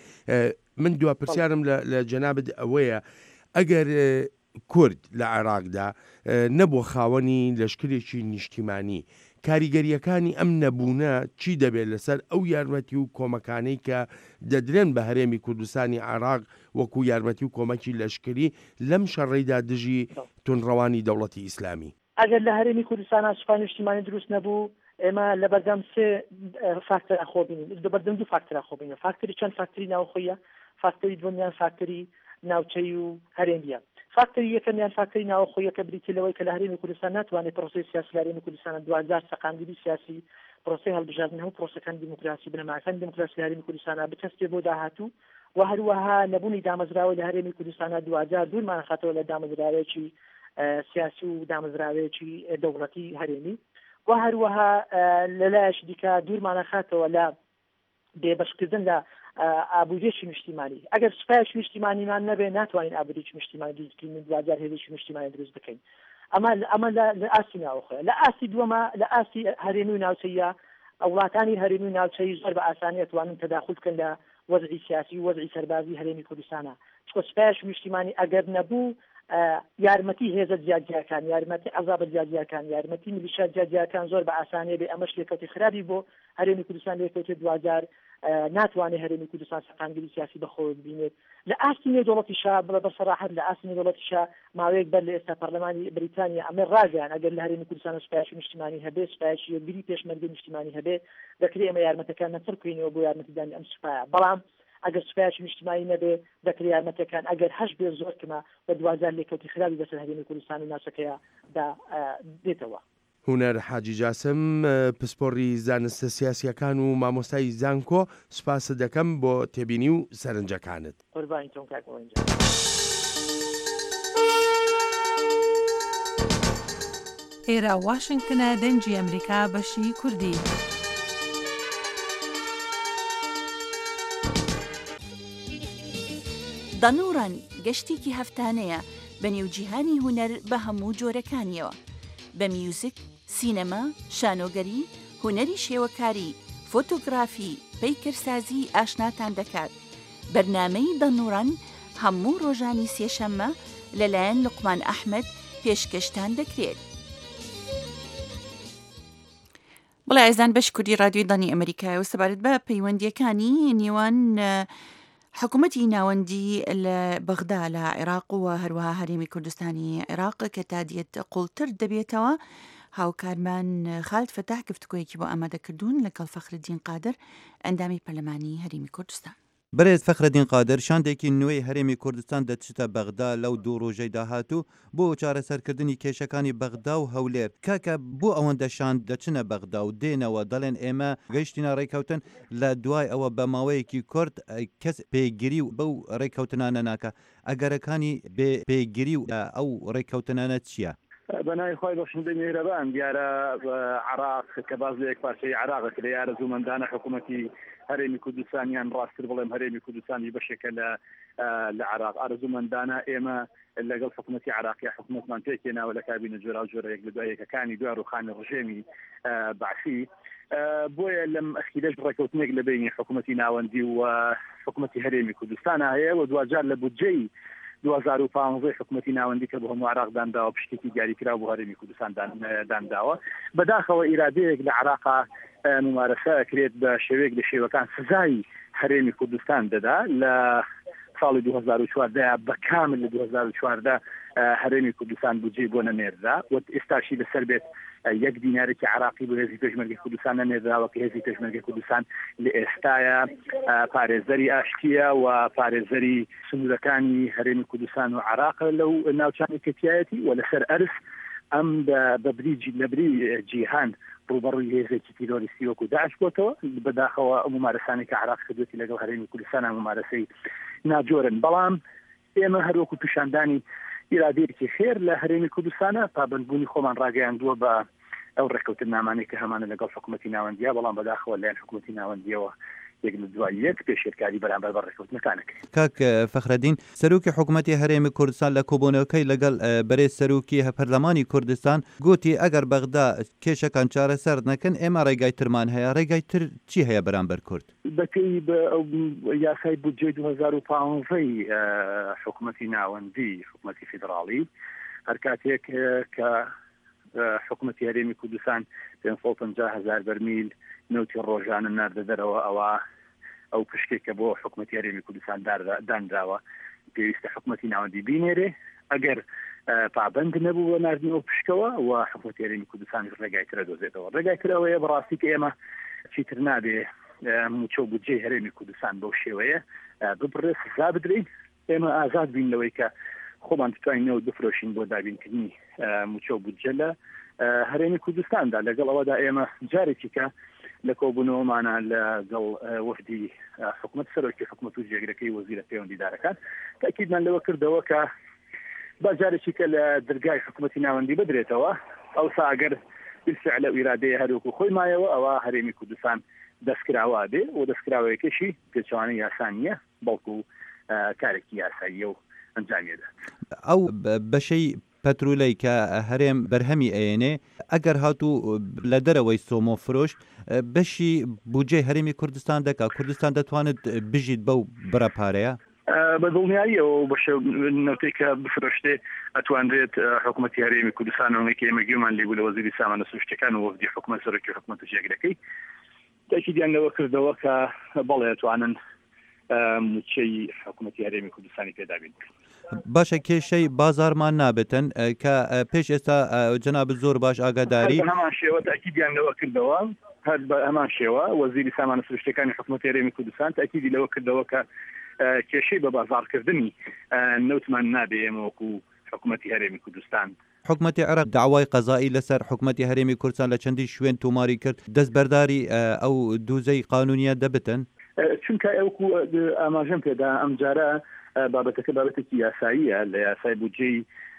من دوا پرسیارم لە جەنابەت ئەوەیە ئەگەر کورد لە عێراقدا نەبووە خاوەنی لەشکرێکی نیشتیمانی کاریگەریەکانی ئەم نەبوونە چی دەبێت لەسەر ئەو یارمەتی و کۆمەکانەی کە دەدرێن بە هەرێمی کوردستانی عێراق وەکو یارمەتی و کۆمەکی لەشکری لەم شەڕێیدا دژی تونڕەوانی دەوڵەتی ئیسلامی ئەگەر لە هەرێمی کوردستان سوپای نیشتیمانی دروست نەبوو ئێمە لە بەردەم سێ فاکتۆر خۆبینین بەردەم دوو فاکتۆر خۆبینین فاکتۆری چەند فاکتۆری ناوخۆیە فاکتۆری دووەمیان فاکتۆری ناوچەی و هەرێمیە فاکتۆری یەکەمیان فاکتۆری ناوخۆیە کە بریتە لەوەی کە لە هەرێمی کوردستان ناتوانێت پرۆسەی سیاسی لە هەرێمی کوردستان 2000 سەقامگیری سیاسی پرۆسەی هەڵبژاردن هەموو پرۆسەکان دیموکراسی بنەماکان دیموکراسی لە هەرێمی کوردستانە بچەسپێ بۆ داهاتوو و هەروەها نەبوونی دامەزراوە لە هەرێمی کوردستانە 2000 دوورمان خاتەوە لە دامەزراوەیەکی سیاسی و دامەزراوەیەکی دەوڵەتی هەرێمی و هەروەها لەلایەکی دیکە دوورمانە خاتەوە لە بێبەشکردن لە ئابوورێکی نیشتیمانی ئەگەر سوپایەکی نیشتیمانیمان نەبێ ناتوانین ئابوورێکی نیشتیمانی دروستکردن 2000 هێزێکی نیشتیمانی دروست بکەین ئەمە لە ئاسی ناوخۆیە لە ئاسی دووەمە لە ئاسی هەرێمی و ناوچەیە وڵاتانی هەرێمی و ناوچەی زۆر بە ئاسانی دەتوانن تەداخل بکەن لە وەزعی سیاسی و وەزعی سەربازی هەرێمی کوردستانە چکە سوپایەکی نیشتیمانی ئەگەر نەبوو یارمەتی هێزە جیاجیەکان یارمەتی عەزابە جیاجیەکان یارمەتی میلیشیا جیاجیەکان زۆر بە ئاسانی بێ ئەمەش لێکەوتی خراپی بۆ هەرێمی کوردستان لێکەوتی 2000 ناتوانێت هەرێمی کوردستان سەقامگیری سیاسی بەخۆ ببینێت لە ئاستی نێودوڵەتیشا بڵێ بەسەراحەت لە ئاستی نێودوڵەتیشا ماوەیەک بەر لە ئێستا پەرلەمانی بریتانیا ئەمە ڕاگەیان ئەگەر لە هەرێمی کوردستان سوپایشی نیشتیمانی هەبێ سوپایشی یەکگری پێشمەرگەی نیشتیمانی هەبێ دەکرێت ئێمە یارمەتەکان نەچڕ بکەینەوە بۆ یارمەتیدانی ئەم سوپایە بەڵام ئەگەر سوپایشی نیشتیمانی نەبێ دەکرێت یارمەتەکان ئەگەر هەش بێ زۆر کەمە بە 2000 لێکەوتی خراپی بەسەر هەرێمی کوردستان و ناوچەکەیە دێتەوە. هونەر حاجی جاسم پسپۆڕی زانستە سیاسیەکان و مامۆستای زانکۆ سوپاس دەکەم بۆ تێبینی و سەرنجەکانت. قوربانی تۆم کاک ئەوەنجە. ئێرە واشنگتنە دەنگی ئەمریکا بەشی کوردی. دەنوڕان گەشتێکی هەفتانەیە بە نێوجیهانی هونەر بە هەموو جۆرەکانیەوە بە میوزیک، سینەما، شانۆگەری، هونەری شێوەکاری، فۆتۆگرافی، پەیکەرسازی ئاشناتان دەکات. بەرنامەی دەنوڕان هەموو ڕۆژانی سێشەممە لەلایەن لوقمان ئەحمەد پێشکەشتان دەکرێت. بڵێ ئایزان بەش کوردی رادیۆی دانی ئەمریکای و سەبارەت بە پەیوەندیەکانی نێوان حکوومەتی ناوەندی لە بەغدا لە عێراق و هەروەها هەرێمی کوردستانی عێراق کە تا دیێت قوڵتر دەبێتەوە هاوکارمان خالد فەتاح گفتگۆیەکی بۆ ئامادەکردوون لەگەڵ فەخرەدین قادر ئەندامی پەرلەمانی هەرێمی کوردستان. بەرێز فەخرەدین قادر شاندێکی نوێی هەرێمی کوردستان دەچێتە بەغدا لەو دوو ڕۆژەی داهاتوو بۆ چارەسەرکردنی کێشەکانی بەغدا و هەولێر. کاکە بۆ ئەوەندە شاند دەچنە بەغدا و دێنەوە دەڵێن ئێمە گەیشتینە ڕێکەوتن لە دوای ئەوە بە ماوەیەکی کورت کەس پێگیری و بەو ڕێکەوتنانە ناکە. ئەگەرەکانی پێگیری و ئەو ڕێکەوتنانە چییە؟ بەناوی خۆی بەخشندەی میهرەبان دیارە عراق کە باز لە یەک پارچەی عراقە کە لە یارەزوومەندانە حکوومەتی هەرێمی کوردستانیان ڕاستتر بڵێم هەرێمی کوردستانی بەشێکە لە عراق ئارەزوومەندانە ئێمە لەگەڵ حکوومەتی عراقی حکوومەتمان پێکێناوە لە کابینە جۆرا و جۆرەیەک لە دوای یەکەکانی دوای ڕوخانی ڕژێمی بەعسی بۆیە لەم ئەخیرەش ڕێکەوتنێک لە بینی حکوومەتی ناوەندی و حکوومەتی هەرێمی کوردستانە هەیە و دوجار لە بودجەی 2015 حکوومەتی ناوەندی کە بۆ هەموو عراق دانراوە پشتێکی دیاریکرا بۆ هەرێمی کوردستان دانراوە بەداخەوە ئیرادەیەک لە عراقا ممارەسە ئەکرێت بە شێوەیەک لە شێوەکان سزای هەرێمی کوردستان دەدا لە ساڵی 2014 بەکامل لە 2014 هەرێمی کوردستان بودجێ بۆ نەمێردا و ئێستاشی لەسەر بێت یەک دینارێکی عراقی بۆ هێزی پێشمەرگەی کوردستان نەمێردراوە کە هێزی پێشمەرگەی کوردستان لە ئێستایە پارێزەری ئاشتیە و پارێزەری سنوورەکانی هەرێمی کوردستان و عراق لەو ناوچانی کەتیایەتی و لەسەر ئەرس ئەم بە بری جیهان ڕوبەڕووی هێزێکی تیرۆریستی وەکو داعش بۆتەوە بەداخەوە ممارەسانی کە عراق کردوێتی لەگەڵ هەرێمی کوردستان ممارەسەی ناجۆرن بەڵام ئێمە هەروەکو پیشاندانی ئیرادەیەکی خێر لە هەرێمی کوردستانە پابندبوونی خۆمان ڕاگەیاندووە بە ئەو ڕێکەوتن نامانەی کە هەمانە لەگەڵ حکوومەتی ناوەندیە بەڵام بەداخەوە لایەن حکوومەتی ناوەندیەوە یەک لە دوای یەک پێشێرکاری بەرامبەر بە ڕێکەوتنەکانەکە. کاک فەخرەدین سەرۆکی حکوومەتی هەرێمی کوردستان لە کۆبوونەوەکەی لەگەڵ بەرێز سەرۆکی پەرلەمانی کوردستان گوتی ئەگەر بەغدا کێشەکان چارەسەر نەکەن ئێمە ڕێگای ترمان هەیە. ڕێگای تر چی هەیە بەرامبەر کورد؟ بەکەی بە یاسای بودجێ 2015 حکوومەتی ناوەندی حکوومەتی فیدراڵی هەر کاتێک کە حکوومەتی هەرێمی کوردستان 550,000 بەرمیل نوتی ڕۆژانە ناردە دەرەوە ئەو پشتێکە بۆ حکوومەتی هەرێمی کوردستان دانراوە پێویستە حکوومەتی ناوەندی بینێرێ ئەگەر پابند نەبوو بە ناردنی ئەو پشتەوە و حکوومەتی هەرێمی کوردستان ڕێگای ترە دۆزێتەوە. ڕێگای ترەوەیە بەڕاستی کە ئێمە چیتر نابێ موچە بودجێی هەرێمی کوردستان بەو شێوەیە ببڕێ سزا بدرین ئێمە ئازاد بین لەوەی کە خۆمان توانینەوە بفرۆشین بۆ دابینکردنی موچە بودجە لە هەرێمی کوردستاندا لەگەڵ ئەوەدا ئێمە جارێکی کە لە کۆبوونەوەمانە لەگەڵ وەفدی حکوومەت سەرۆکی حکوومەت و جێگرەکەی وەزیرە پەیوەندیدارەکان تاکیدمان لەوە کردەوە کە با جارێکی کە لە دەرگای حکوومەتی ناوەندی بدرێتەوە ئەوسا ئەگەر بالفعل لە ئیرادەیە هەروەکو خۆی مایەوە ئەوە هەرێمی کوردستان دەستکراوە بێ و دەستکراوەیەکەشی پێچوانەی یاسا نییە بەڵکو کارێکی یاساییە و ئەنجامێدا. ئەو بەشەی پەترولەی کە هەرێم بەرهەمی ئەێنێ ئەگەر هاتوو لە دەرەوەی سۆمۆ فرۆشت بەشی بودجێ هەرێمی کوردستان دەکا کوردستان دەتوانێت بژیت بەو بەرەپارەیە بە دڵنیاییەوە بەشە نەوتەی کە بفرۆشتێ ئەتوانرێت حکوومەتی هەرێمی کوردستانەوەی کە ئێمە گوێمان لێبوو لە وەزیری سامانە سروشتەکان و وەفدی حکوومەت سەرۆکی حکوومەت و جێگرەکەی تأكيدیان لەوە کردەوە کە بەڵێ توانن موچەی حکوومەتی هەرێمی کوردستانی پێدا بین. باشە کێشەی بازارمان نابێتن کە پێش ئێستا جەناب زۆر باش ئاگاداری هەمان شێوە تأکیدیان لەوە کردەوە هەر بە هەمان شێوە وەزیری سامانە سروشتەکانی حکوومەتی هەرێمی کوردستان تأکیدی لەوە کردەوە کە کێشەی بە بازارکردنی نەوتمان نابێ ئێمە وەکو حکوومەتی هەرێمی کوردستان. حکوومەتی عێراق داوای قەزایی لەسەر حکوومەتی هەرێمی کوردستان لە چەندی شوێن تۆماری کرد دەستبەرداری ئەو دووزەی قانونیە دەبتن چونکە ئەوکو ئاماژەم پێدا ئەم جارە بابەتەکە بابەتێکی یاساییە لە یاسای بودجەی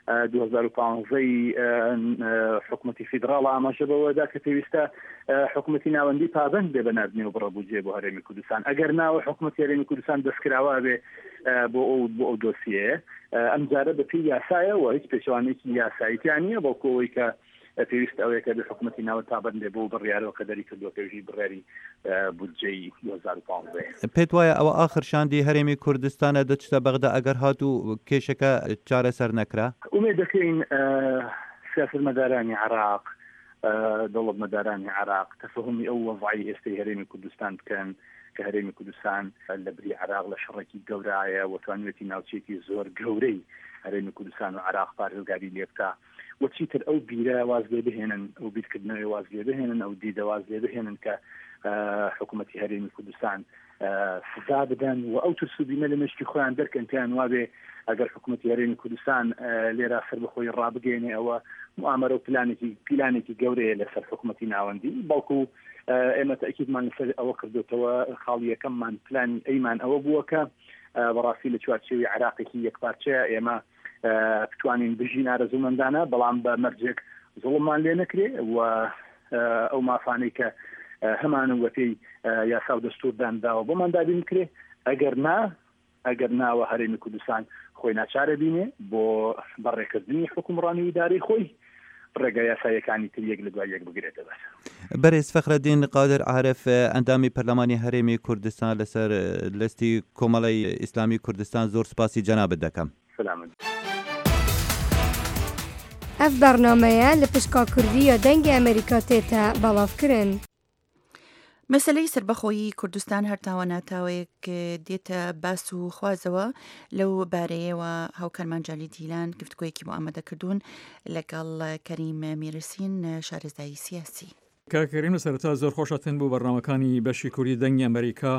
2015 حکوومەتی فیدراڵ ئاماژە بەوەدا کە پێویستە حکوومەتی ناوەندی پابند بێ بە نردنەوە بڕە بودجێ بۆ هەرێمی کوردستان ئەگەر ناوە حکوومەتی هەرێمی کوردستان دەستکراوە بێ بۆ ئەو دۆسیەیە ئەم جارە بەپی یاسایەوە هیچ پێچوانێکی یاساییتیان نییە بۆ کۆەوەی کە پێویست ئەوەیە بە حکوومەتی ناوە تابند بێ بۆ بڕیارەوە کە دەری کردووە پێویژی بڕیاری بودجەی 2015 پێت وایە ئەوە ئاخر شاندی هەرێمی کوردستانە دەچتە بەغدا ئەگەر هاتوو کێشەکە چارەسەر نەکرا ئومێد دەکەین سیاسەتمەدارانی عێراق دەوڵەتمەدارانی عێراق تەفەهمی ئەو وەضعی ئێستای هەرێمی کوردستان بکەن کە هەرێمی کوردستان لە بری عێراق لە شەڕێکی گەورایە و توانێتی ناوچێکی زۆر گەورەی هەرێمی کوردستان و عێراق پارێزگاری لێ بکە و چیتر ئەو بیرە واز لێ بهێنن ئەو بیرکردنەوەی واز لێ بهێنن ئەو دیدە واز لێ بهێنن کە حکوومەتی هەرێمی کوردستان سزا بدەن و ئەو ترسوبینە لە مشتی خۆیان دەرکەن پێیان وابێ ئەگەر حکوومەتی هەرێمی کوردستان لێرە سەر بەخۆی ڕابگەێنێ ئەوە معامەرە و پیلانێکی گەورەیە لەسەر حکوومەتی ناوەندی بەڵکو ئێمە تەکیدمان لەسەر ئەوە کردوتەوە خاڵیەکەممان پلانی ئەیمان ئەوە بووە کە بەڕاستی لە چوارچێوی عێراقێکی یەکپارچەیە ئێمە بتوانین بژین ئارەزومەندانە بەڵام بە مەرجێک زوڵممان لێ نەکرێ و ئەو مافانەی کە هەمان وەتەی یاسا و دەستوردانداوە بۆمان دابین کرێ ئەگەر ناوە هەرێمی کوردستان خۆی ناچارە بینێ بۆ بەڕێکردنی حکومڕانی ئیدارەی خۆی ڕێگە یاسایەکانی تر یەک لە دوای یەک بگرێتە بەس. بەرز فەخرەدین قادر عارف ئەندامی پەرلەمانی هەرێمی کوردستان لەسەر لەستی کۆمەڵی ئیسلامی کوردستان زۆر سپاسی جەنابەت دەکەم. سلامت. ئەف بەرنامەیە لە پشکا کوردی دەنگی ئەمریکا تێتە بەڵاوکردن. مەسلەی سربەخۆیی کوردستان هەرتاوە ناتاوەیەک دێتە باس و خوازەوە لەو بارەیەوە هاوکارمان جالی دیلان گفتگویەکی بۆ ئامادەکردوون لەگەڵ کەریم میرسین شارەزایی سیاسی. کاکەریم لە سەرەتا زۆر خۆشەتن بۆ بەرنامەکانی بەشی کوردی دەنگی ئەمریکا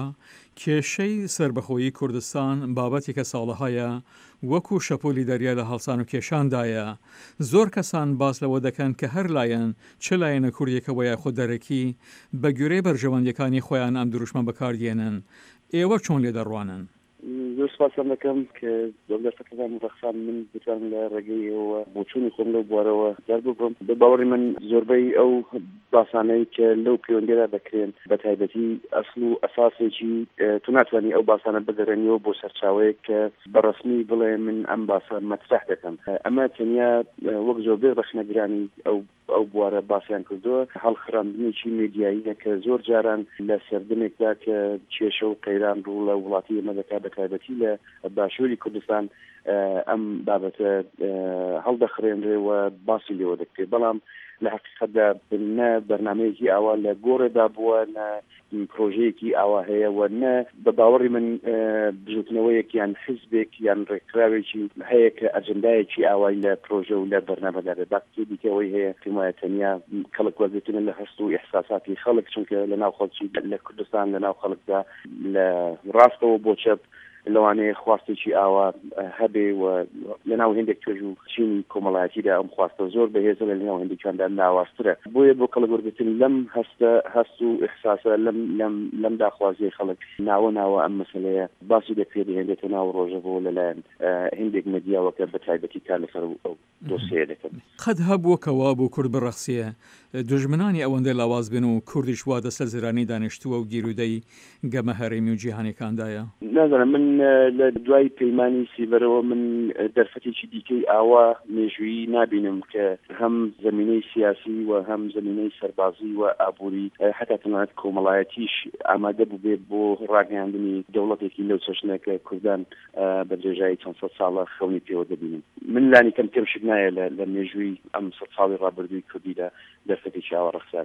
کێشەی سربەخۆیی کوردستان بابەتێکە ساڵەهایە وەکو شەپۆلی دەریا لە هەڵسان و کێشاندایە زۆر کەسان باس لەوە دەکەن کە هەر لایەن چه لایەنە کوردیەکەوە یا خۆ دەرەکی بە گوێرەی بەرژەوەندەکانی خۆیان ئەم دروشمە بەکاردێنن ئێوە چۆن لێ دەڕوانن؟ زۆر سپاسم دەکەم کە دەوڵەتەکەم ڕەخسان من بتوانم لە ڕێگەیەوە بۆچوونی خۆم لەو بوارەوە دار ببڕم بە باوەڕی من زۆربەی ئەو باسانەی کە لەو پەیوەندیدا دەکرێن بە تایبەتی ئەسڵ و ئەساسێکی تو ناتوانانی ئەو باسانە بدەرێنیەوە بۆ سەرچاوەیە کە بەڕسمی بڵێ من ئەم باسە مەترح دەکەم ئەمە تەنیا وەک زۆربەی ڕەشنەگرانی ئەو بوارە باسییان کردووە هەڵخراندنێکی میدیاییە کە زۆر جاران لە سەردنێکدا کە کێشە و قەیران ڕوو لە وڵاتی ئێمە دەکات بەتایبەتی لە باشووری کوردستان ئەم بابەتە هەڵدەخرێنرێەوە باسی لێوە دەکرێت بەڵام لە حقیقەتدا نە بەرنامەیەکی ئاوا لە گۆڕێدا بووە نە پرۆژەیەکی ئاوا هەیە و نە بە باوەڕی من بژوتنەوەیەک یان حیزبێک یان ڕێکخراوێکی هەیە کە ئەجندایەکی ئاوای لە پرۆژە و لە بەرنامەدا باکی دیکەوەی هەیە تیمایە تەنیا کەڵک وەرگرتنە لە هەست و ئیحساساتی خەڵک چونکە لە ناو خەڵکی لە کوردستان لە ناو خەڵکدا لە ڕاستەوە بۆ چەپ لەوانەیە خواستێکی ئاوا هەبێ و لە ناو هێندێک توێژ و چینی کۆمەڵایەتیدا ئەم خواستە زۆر بەهێزە لە ناو هێندێکیاندا ناواسترە بۆیە بۆ کەڵک وەرگرتن لەم هەست و ئیحساسە لەم داخوازیی خەڵک ناوە ئەم مەسەلەیە باسی دەکرێت هێندێتە ناو ڕۆژە بۆ لەلایەن هێندێک مەدیاوەکە بە تایبەتی کار لەسەر ئەو دۆسیە دەکەن قەت هەبووەکەوە بۆ کورد بڕەخسیە دژمنانی ئەوەندەی لاواز بن و کوردیش وا دەسە زرانی دانیشتووە و گیرودەی گەمە هەرێمی و جیهانەکاندایە نازانم من لە دوای پەیمانی سیڤەرەوە من دەرفەتێکی دیکەی ئاوا مێژویی نابینم کە هەم زمینەی سیاسی و هەم زمینەی سەربازی و ئابووری حتا تەنانەت کۆمەڵایەتیش ئامادە بوو بێت بۆ ڕاگەیاندنی دەوڵەتێکی لەو چەشنەکە کوردان بە درێژایی چەند سەد ساڵە خەونی پێوە دەبینم من لانی کەم شت نایە لە مێژووی ئەم سەد ساڵی ڕابردووی کوردیدا دەرفەتێکی ئاوا ڕەخسابێت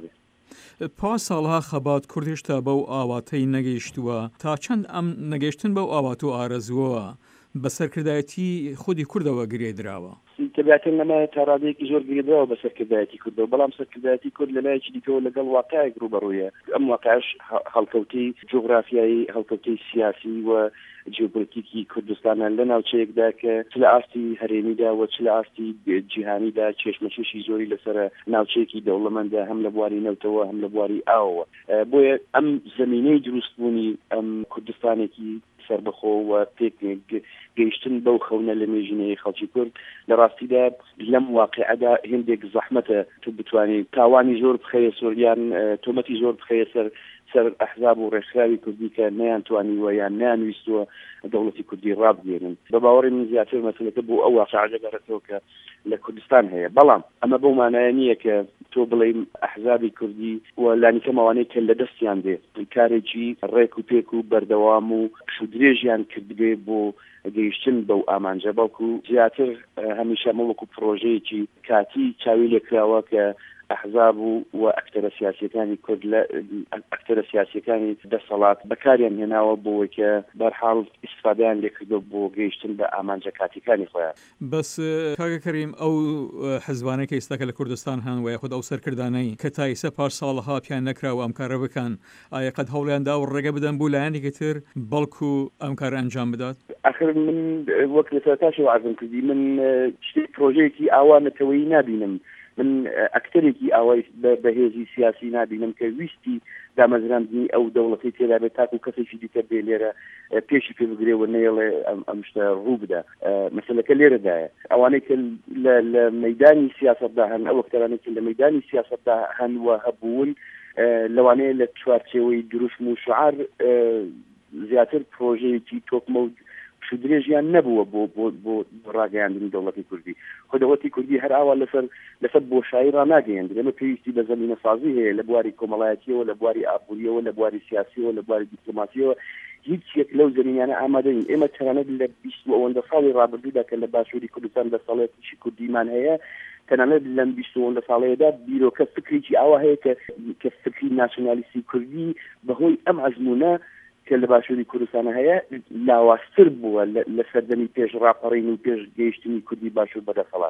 پاس ساڵها خەبات کوردیشتا بەو ئاواتەی نەگەیشتووە تا چەند ئەم نەگەیشتن بەو ئاوات و ئارەزووە بە سەرکردایەتی خودی کوردەوە گرێدراوە. تبعاتن لما تارادێکی زۆر گرێدراوە بە سەرکردایەتی کوردەوە، بەڵام سەرکردایەتی کورد لە لایەکی دیکەوە لەگەڵ واقعەیەک ڕوبەڕوویە. ئەم واقعەش هەڵکەوتەی جوغرافیایی، هەڵکەوتەی سیاسی و جیۆپۆلیتیکی کوردستانە لە ناوچەیەکدا کە چ لە ئاستی هەرێمیدا و چ لە ئاستی جیهانیدا چێشمەچێشی زۆری لەسەر ناوچەیەکی دەوڵەمەندە، هەم لە بواری نەوتەوە هەم لە بواری ئاوەوە. بۆیە ئەم زمینەی دروستبوونی ئەم کوردستانێکی سربەخۆ و پێک گەیشتن بەو خەونە لە مێژینەی خەڵکی کورد لە ڕاستیدا لەم واقعەدا هێندێک زەحمەتە تو بتوانێت تاوانی زۆر بخەیە سۆریان تۆمەتی زۆر بخەیە سەر ئەحزاب و ڕێکخراوی کوردی کە نەیانتوانیوە یان نەیانویستووە دەوڵەتی کوردی ڕابگێنن. بە باوەڕی من زیاتر مەسەلەکە بۆ ئەو واقعە دەگەڕێتەوە کە لە کوردستان هەیە، بەڵام ئەمە بەو مانایە نییە کە تۆ بڵێ ئەحزابی کوردی و لانیکە ماوانەیە کە لە دەستیان دێ کارێکی ڕێک و پێک و بەردەوام و شودرێژیان کردبێ بۆ گەیشتن بەو ئامانجە، بەڵکو زیاتر هەمیشە مەوەکو پرۆژەیەکی کاتی چاوی لێکراوە کە ئەحزاب و ئەکتەرە سیاسیەکانی کورد لە ئەکتەرە سیاسیەکانی دەسەڵات بەکاریان هێناوە بۆەوەی کە بەرحاڵ ئیسفادەیان لێکردو بۆ گەیشتن بە ئامانجە کاتیکانی خۆیان. بەس کاگە کەریم ئەو حزبانەی کە ئێستاکە لە کوردستان هەن و یاخود ئەو سەرکردانەی کە تا ئێستا پاش ساڵها پیان نەکراوە ئەم کارە بکەن، ئایا قەت هەوڵیاندا و ڕێگە بدەن بۆ لایەنێکی تر بەڵکو ئەم کارە ئەنجام بدات؟ ئاخر من وەک لە سەرتاشی وعزم کردی، من شتێک پرۆژەیەکی ئاوانەتەوەی نابینم، من ئەکتەرێکی ئاوای بەهێزی سیاسی نابینم کە ویستی دامەزراندنی ئەو دەوڵەتی تێدا بێت تاکو کەسێکی دیکە بێ لێرە پێشی پێ بگرێەوە نەیەڵێ ئەم شتە ڕوو بدە. مەسەلەکە لێرەدایە ئەوانەی کە لە مەیدانی سیاسەتدا هەن، ئەو ئەکتەرانێک لە مەیدانی سیاسەتدا هەن و هەبوون لەوانەیە لە چوارچێوەی دروست و شعار زیاتر پرۆژەیەکی تۆکمە و شودرێژیان نەبووە بۆ ڕاگەیاندنی دەوڵەتی کوردی. خۆ دەوڵەتی کوردی هەر ئاوا لەسەر بۆشایی ڕناگەیاند. ئێمە پێویستی بە زەمینە سازی هەیە لە بواری کۆمەڵایەتیەوە، لە بواری ئابووریەوە، لە بواری سیاسیەوە، لە بواری دیپلۆماسیەوە. هیچ یەک لەو زمینانە ئامادەین. ئێمە تەنانەت لە 20 ساڵی ڕابردوودا کە لە باشووری کوردستان دەسەڵاتێکی کوردیمان هەیە، تەنانەت لەم 20 ساڵەیەدا بیرۆکە فکرێکی ئاوا هەیە کە فکری ناسیۆنالیستی کوردی بەهۆی ئەم ئەزمونە کە لە باشووری کوردستان هەیە لاواستر بووە لە سەردەمی پێش ڕاپەڕین و پێش گەیشتنی کوردی باشوور بەدەسەڵات.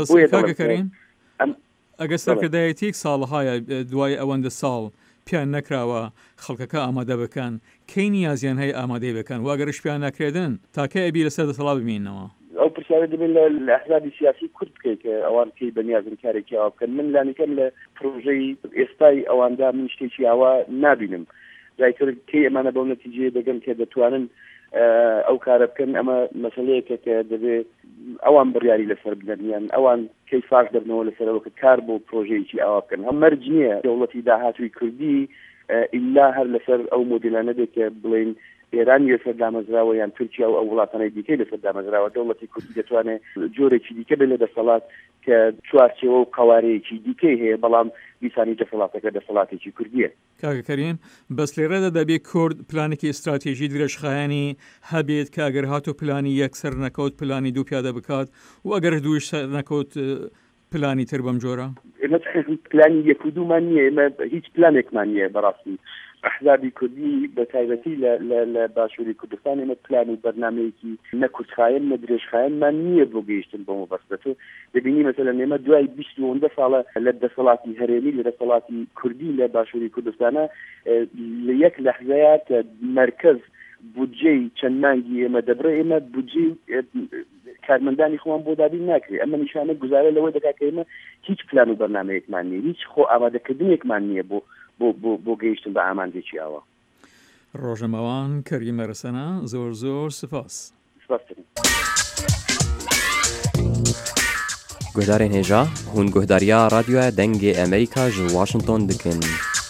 ئەگە سەرکردایەتی ساڵهایە دوای ئەوەندە ساڵ پیان نەکراوە خەڵکەکە ئامادە بکەن، کەی نیازیان هەیە ئامادەی بکەن، واگەرش پیان ناکرێدن تاکە ئەبی لەسەر دەسەڵات بمینەوە. ئەو پرسیارە دەبێت لە ئەحزابی سیاسی کورد بکەیت کە ئەوان کەی بەنیازن کارێکی ئاوا بکەن. من لانیکەم لە پرۆژەی ئێستای ئەواندا من شتێکی ئاوا نابینم. جایتر کەی ئەمانە بەو نەتیجەیە دەگەن کە دەتوانن ئەو کارە بکەن. ئەمە مەسەلەیەکە کە دەبێت ئەوان بڕیاری لەسەر بدەنیان، ئەوان کەی فاش دەبنەوە لەسەرەوە کە کار بۆ پرۆژەیەکی ئاوا بکەن. هەم مەرج نییە دەوڵەتی داهاتووی کوردی ئیلا هەر لەسەر ئەو مۆدیلانە دێت کە بڵێن ئێران لەسەر دامەزراوە یان تورکیا و ئەو وڵاتانەی دیکەی لەسەر دامەزراوە. دەوڵەتی کوردی دەتوانێت جۆرێکی دیکە بێت لە دەسەڵات کە چوارچێوە و قەوارەیەکی دیکەی هەیە، بەڵام بیسانی دەسەڵاتەکە دەسەڵاتێکی کوردیە. کاگە کەریم بەس لێرەدا دەبێت کورد پلانێکی ئستراتێژی درێژخایانی هەبێت کە ئەگەر هاتو پلانی یەکسەر نەکەوت پلانی دوو پیادە بکات و ئەگەر دووش نەکەوت پلانی تر بەم جۆرە. ئێمە پلانی یەک و دوومان نییە، ئێمە هیچ پلانێکمان نییە بەڕاستی. ئەحزابی کوردی بە تایبەتی لە باشووری کوردستان ئێمە پلان و بەرنامەیەکی نەکوتخایەن نە درێژخایەنمان نییە بۆ گەیشتن بۆ مەبەستەوە. دەبینی مەسەلەن ئێمە دوای 20 ساڵە لە دەسەڵاتی هەرێمی لە دەسەڵاتی کوردی لە باشووری کوردستانە لە یەک لەحزەیە کە مەرکەز بودجەی چەند مانگی ئێمە دەبڕێ، ئێمە بودجەی کارمەندانی خۆمان بۆ دابین ناکرێت. ئەمە نیشانە گوزارە لەوەی دەکات کە ئێمە هیچ پلان و بەرنامەیەکمان نییە، هیچ خۆ ئامادەکردنێکمان نییە بۆ گەیشتن بە ئامانجێکی ئاوا. ڕۆژەمەوان کەریمە رەسەنە زۆر سپاس. گۆدارên hêja hûn guhdariya radyoya dengê Amerîka ji Washington dikin.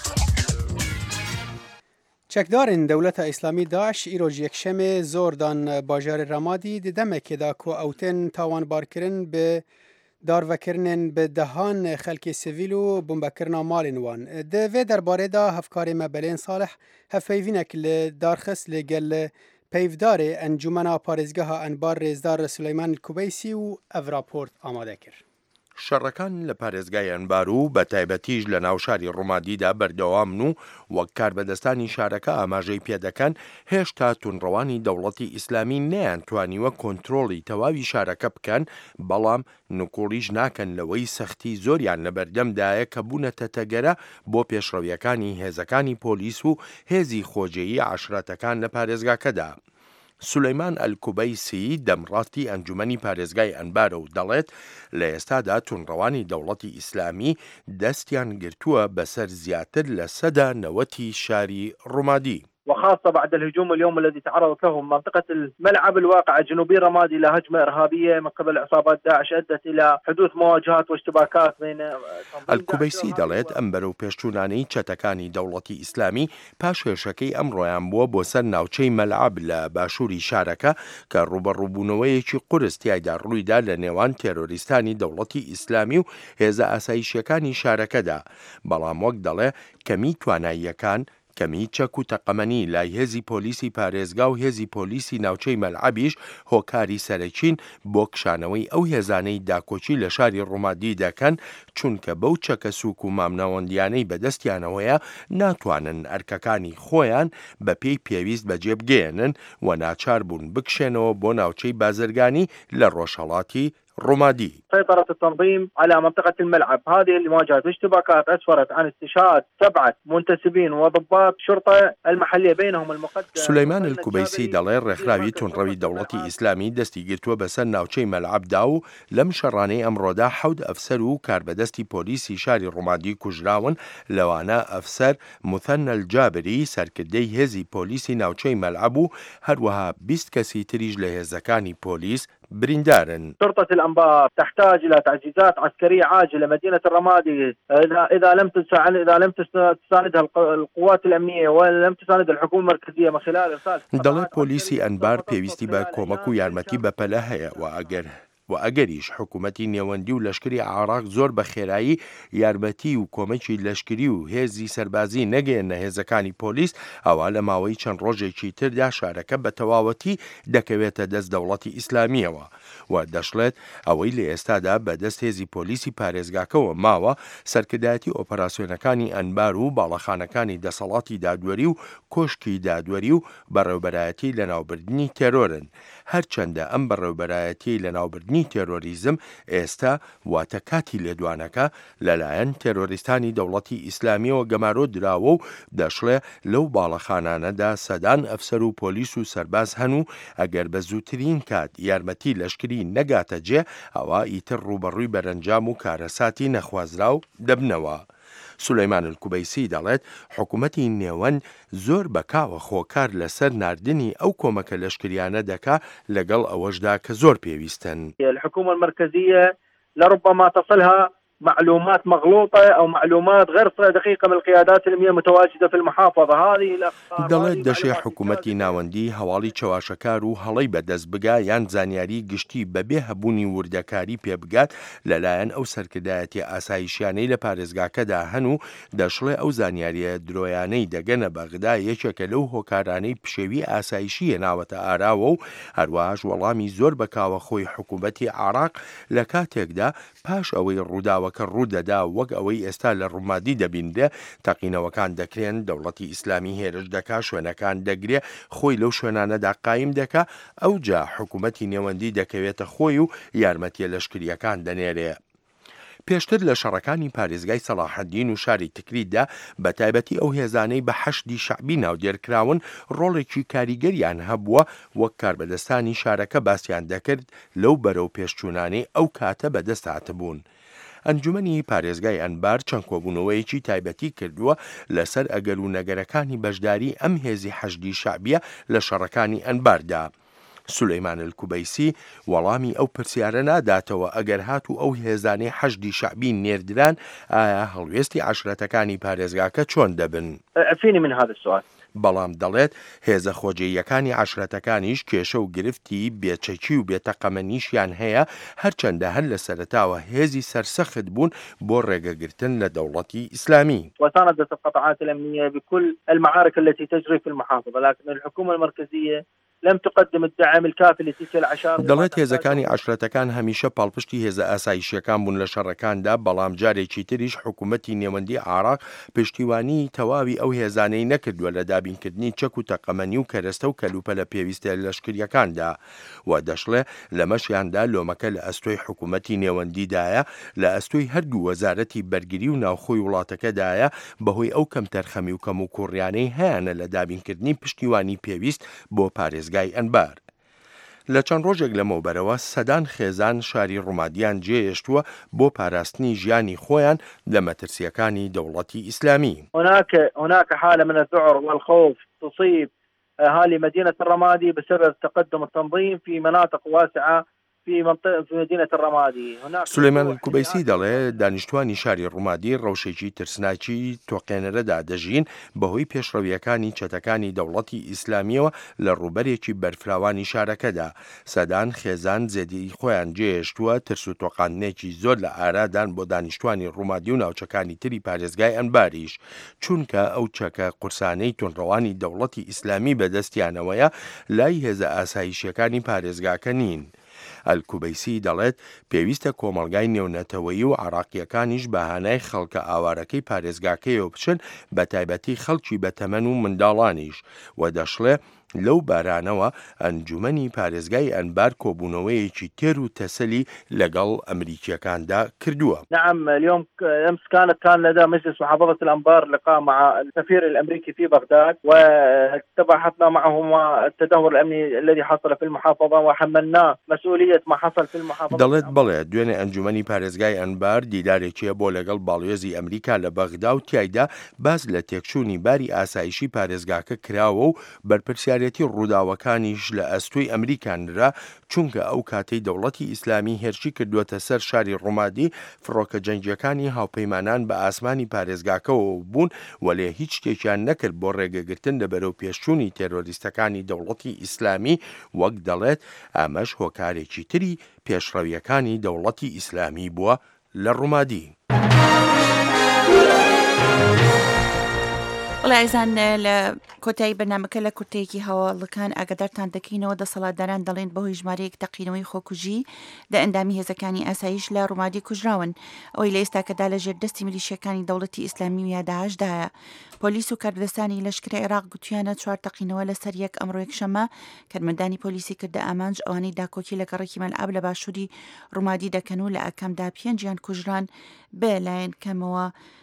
چەکدارên دەوڵەتە ئیسلامی داعش îroj yekşemê zor dan bajarê Ramadî di demekê da ku ewtên tawanbarkirin bi darvekirinên bi dehan xelkê sivîl û bombekirina malên wan. Di vê derbarê da hevkarê me Belên Salih hevpeyvînek li darxist lê gel peyvdarê Encûmena Parêzgeha Enbar Rêzdar Suleyman Kubeysî û ev raport amade kir. شەڕەکان لە پارێزگای ئەنبار و بە تایبەتیش لە ناوشاری ڕوومادیدا بەردەوامن و وەک کاربەدەستانی شارەکە ئاماژەی پێدەکەن هێشتا تونڕەوانی دەوڵەتی ئیسلامی نەیانتوانیوە کۆنتڕۆڵی تەواوی شارەکە بکەن، بەڵام نکوڵیش ناکەن لەوەی سەختی زۆریان لە بەردەمدایە کە بوونەتە تەگەرە بۆ پێشڕەویەکانی هێزەکانی پۆلیس و هێزی خۆجێیی عاشرەتەکان لە پارێزگاکەدا. سولەیمان ئەلکوبەیسی دەمڕاستی ئەنجومەنی پارێزگای ئەنبارە و دەڵێت لە ئێستادا تونڕەوانی دەوڵەتی ئیسلامی دەستیان گرتووە بەسەر زیاتر لە 90% شاری ڕوومادی. وخاصة بعد الهجوم اليوم الذي تعرضت له منطقة الملعب الواقع جنوبي رمادي إلى هجمة إرهابية من قبل عصابات داعش أدت إلى حدوث مواجهات واشتباكات بين الكوبيسي دەڵێت ئەم بەرەو پێشچوونانەی چەتەکانی دەوڵەتی ئیسلامی پاش هێرشەکەی ئەمڕۆیان بووە بۆ سەر ناوچەی مەلعب لە باشووری شارەکە کە ڕوبەڕووبوونەوەیەکی قورس تیایدا ڕوویدا لە نێوان تێرۆریستانی دەوڵەتی ئیسلامی و هێزە ئاسایشیەکانی شارەکەدا، بەڵام وەک دەڵێ کەمی تواناییەکان کەمی چەک و تەقەمەنی لای هێزی پۆلیسی پارێزگا و هێزی پۆلیسی ناوچەی مەلعەبیش هۆکاری سەرەکین بۆ کشانەوەی ئەو هێزانەی داکۆچی لە شاری ڕوومادی دەکەن، چونکە بەو چەکە سووک و مامناوەندیانەی بەدەستیانەوەیە ناتوانن ئەرکەکانی خۆیان بە پێی پێویست بەجێبگەێنن و ناچار بوون بکشێنەوە بۆ ناوچەی بازرگانی لە ڕۆژهەڵاتی رمادي. سيطرت التنظيم على منطقة الملعب، هذه اللي واجهت اشتباكات أسفرت عن استشهاد 7 منتسبين وضباط شرطة المحلية بينهم المقدم سليمان الكوبيسي دەڵێ ڕێکخراوی تونڕەوی دەوڵەتی ئیسلامی دەستی گرتووە بەسەر ناوچەی مەلعەبدا و لەم شەڕانەی ئەمڕۆدا 7 ئەفسەر و کاربەدەستی پۆلیسی شاری ڕوومادی کوژراون، لەوانە ئەفسەر مثەنە الجابری سەرکردەی هێزی پۆلیسی ناوچەی مەلعەب و هەروەها 20 کەسی تریش لە هێزەکانی پۆلیس برندارن. شرطة الأنبار تحتاج إلى تعزيزات عسكرية عاجلة مدينة الرمادي إذا لم تساندها القوات الأمنية ولم تساند الحكومة المركزية من خلال إرسال دەڵێت پۆلیسی ئەنبار پێویستی بە کۆمەک و یارمەتی بەپەلە هەیە و ئەگەریش حکوومەتی نێوەندی و لەشکری عراق زۆر بە خێرایی یارمەتی و کۆمەکی لەشکری و هێزی سەربازی نەگەێنە هێزەکانی پۆلیس، ئەوە لە ماوەی چەند ڕۆژێکی تردا شارەکە بە تەواوەتی دەکەوێتە دەست دەوڵەتی ئیسلامیەوە و دەشڵێت ئەوەی لە ئێستادا بەدەست هێزی پۆلیسی پارێزگاکەوە ماوە سەرکردایەتی ئۆپەراسیۆنەکانی ئەنبار و باڵەخانەکانی دەسەڵاتی دادوەری و کۆشکی دادوەری و بەڕێوەبەرایەتی لە ناوبردنی تێرۆرن. هەرچەندە ئەم بەڕێوەبەرایەتی لە ناوبردنی تێرۆریزم ئێستا واتە کاتی لێدوانەکە لەلایەن تێرۆریستانی دەوڵەتی ئیسلامیەوە گەمارۆ دراوە و دەشڵێ لەو باڵەخانانەدا سەدان ئەفسەر و پۆلیس و سەرباز هەن و ئەگەر بە زووترین کات یارمەتی لەشکری نەگاتە جێ ئەوە ئیتر ڕوبەڕووی بەرەنجام و کارەساتی نەخوازراو دەبنەوە. سولەیمان الکوبەیسی دەڵێت حکوومەتی نێوەن زۆر بەکاوە خۆکار لەسەر ناردنی ئەو کۆمەکە لەشکریانە دەکا لەگەڵ ئەوەشدا کە زۆر پێویستن. الحكومة المركزية لربما تصلها معلومات مغلوطة أو معلومات غير دقيقة من القيادات الأمنية المتواجدة في المحافظة هذه. دەڵێت دەشێ حکوومەتی ناوەندی هەواڵی چاواشەکار و هەڵەی بەدەست بگا یان زانیاری گشتی بەبێ هەبوونی وردەکاری پێبگات لەلایەن ئەو سەرکردایەتی ئاسایشیانەی لە پارێزگاکەدا هەن و دەشڵێ ئەو زانیاریە درۆیانەی دەگەنە بەغدا یەکێکە لەو هۆکارانەی پشێوی ئاسایشیە ناوەتە ئاراوە و هەروەهاش وەڵامی زۆر بەکاوە خۆی حکوومەتی عراق لە کاتێکدا پاش ئەوەی ڕووداوەکە ڕوودەدا وەک ئەوەی ئێستا لە ڕوومادی دەبیندێ تەقینەوەکان دەکرێن، دەوڵەتی ئیسلامی هێرش دەکا، شوێنەکان دەگرێ، خۆی لەو شوێنانەدا قایم دەکا، ئەوجا حکوومەتی نێوەندی دەکەوێتە خۆی و یارمەتیە لەشکریەکان دەنێرێ. پێشتر لە شەڕەکانی پارێزگای سەلاحەدین و شاری تکریتدا بە تایبەتی ئەو هێزانەی بە حەشدی شەعبی ناودێرکراون ڕۆڵێکی کاریگەریان هەبووە وەک کاربەدەستانی شارەکە باسییان دەکرد لەو بەرەو پێشچوونانەی ئەو کاتە بەدەست هاتبوون. ئەنجومەنی پارێزگای ئەنبار چەند کۆبوونەوەیەکی تایبەتی کردووە لەسەر ئەگەر و نەگەرەکانی بەشداری ئەم هێزی حەشدی شەعبیە لە شەڕەکانی ئەنباردا. سولەیمان الکوبەیسی وەڵامی ئەو پرسیارە ناداتەوە ئەگەر هات و ئەو هێزانەی حەشدی شەعبی نێردران ئایا هەڵوێستی عاشرەتەکانی پارێزگاکە چۆن دەبن؟ عفینی من هذا السؤال. بەڵام دەڵێت هێزە خۆجێیەکانی عاشرەتەکانیش کێشە و گرفتی بێچەکی و بێتەقەمەنیشیان هەیە، هەرچەندە هەر لە سەرەتاوە هێزی سەرسەخت بوون بۆ ڕێگەگرتن لە دەوڵەتی ئیسلامی. وساندت القطاعات الأمنية بكل المعارك التي تجري في المحافظة، لكن الحكومة المركزية لم تقدم الدعم الكافي لتلك العشائر. دەڵێت هێزەکانی عشرەتەکان هەمیشە پاڵپشتی هێزە ئاسایشیەکان بوون لە شەڕەکاندا، بەڵام جارێکی تریش حکوومەتی نێوەندی عێراق پشتیوانی تەواوی ئەو هێزانەی نەکردووە لە دابینکردنی چەک و تەقەمەنی و کەرەستە و کەلوپەلە پێویستە لەشکریەکاندا، و دەشڵێ لە مەشیاندا لۆمەکە لە ئەستۆی حکوومەتی نێوەندیدایە، لە ئەستۆی هەردوو وەزارەتی بەرگری و ناوخۆی وڵاتەکەدایە، بەهۆی ئەو کەم تەرخەمی و کەم و کوڕیانەی هەیەە لە دابینکردنی پشتیوانی پێویست بۆ پارێزگای ئەنبار. لە چەند ڕۆژێک لەمەوبەرەوە سەدان خێزان شاری ڕوومادیان جێهێشتووە بۆ پاراستنی ژیانی خۆیان لە مەترسیەکانی دەوڵەتی ئیسلامی. هناك حالة من الذعر والخوف تصيب أهالي مدينة الرمادي بسبب تقدم التنظيم في مناطق واسعة في مدينة الرمادي. سليمان الكوبيسي دەڵێ دانیشتوانی شاری ڕوومادی ڕەوشێکی ترسناکی تۆقێنەرەدا دەژین بەهۆی پێشڕەویەکانی چەتەکانی دەوڵەتی ئیسلامیەوە لە ڕووبەرێکی بەرفراوانی شارەکەدا. سەدان خێزان زێدی خۆیان جێهێشتووە، ترس و تۆقاندنێکی زۆر لە ئارادان بۆ دانیشتوانی ڕوومادی و ناوچەکانی تری پارێزگای ئەنباریش، چونکە ئەو چەکە قورسانەی تونڕەوانی دەوڵەتی ئیسلامی بەدەستیانەوەیە لای هێزە ئاسایشیەکانی پارێزگاکە نین. ئەلکوبەیسی دەڵێت پێویستە کۆمەڵگای نێونەتەوەیی و عێراقیەکانیش بەهانای خەڵکە ئاوارەکەی پارێزگاکەیەوە بچن، بە تایبەتی خەڵکی بەتەمەن و منداڵانیش، و دەشڵێ لەو بارانەوە ئەنجومەنی پارێزگای ئەنبار کۆبوونەوەیەکی تێر و تەسەلی لەگەڵ ئەمریکیەکاندا کردووە. نعم، اليوم أمس كان لدى مجلس محافظة الأنبار لقاء مع السفير الأمريكي في بغداد، وتباحثنا معهم التدهور الأمني الذي حصل في المحافظة وحملناه مسؤولية ما حصل في المحافظة. دەڵێت بەڵێ دوێنێ ئەنجومەنی پارێزگای ئەنبار دیدارێکیە بۆ لەگەڵ باڵێزی ئەمریکا لە بەغدا و تیایدا باز لە تێکچوونی باری ئاسایشی پارێزگاکە کراوە و بەرپرسیارەتی ڕووداوەکانیش لە ئەستۆی ئەمریکانرا، چونکە ئەو کاتەی دەوڵەتی ئیسلامی هێرشی کردووەتە سەر شاری ڕوومادی، فڕۆکە جەنگیەکانی هاوپەیمانان بە ئاسمانی پارێزگاکەوە بوون و لێ هیچ شتێکیان نەکرد بۆ ڕێگەگرتن لە بەرەو پێشچوونی تێرۆریستەکانی دەوڵەتی ئیسلامی، وەک دەڵێت ئەمەش هۆکارێکی تری پێشڕەویەکانی دەوڵەتی ئیسلامی بووە لە ڕوومادی. وڵایزان لە کۆتایی بەرنامەکە لە کورتەیەکی هەواڵەکان ئاگادارتان دەکەینەوە دەسەڵاتداران دەڵێن بەهۆی ژمارەیەک تەقینەوەی خۆکوژی دە ئەندامی هێزەکانی ئاسایش لە ڕوومادی کوژراون، ئەوەی لە ئێستاکەدا لە ژێردەستی میلیشیەکانی دەوڵەتی ئیسلامی و یادەهاشدایە. پۆلیس و کاردەستانی لەشکرە عێراق گوتیانە 4 تەقینەوە لەسەر یەک ئەمڕۆ یەکشەمە کارمەندانی پۆلیسی کردە ئامانج ئەوانەی داکۆکی لە گەڕێکی مەلعاب لە باشووری ڕوومادی دەکەن و لە ئەکەمدا 5 کوژران بە لایەن کەمەوە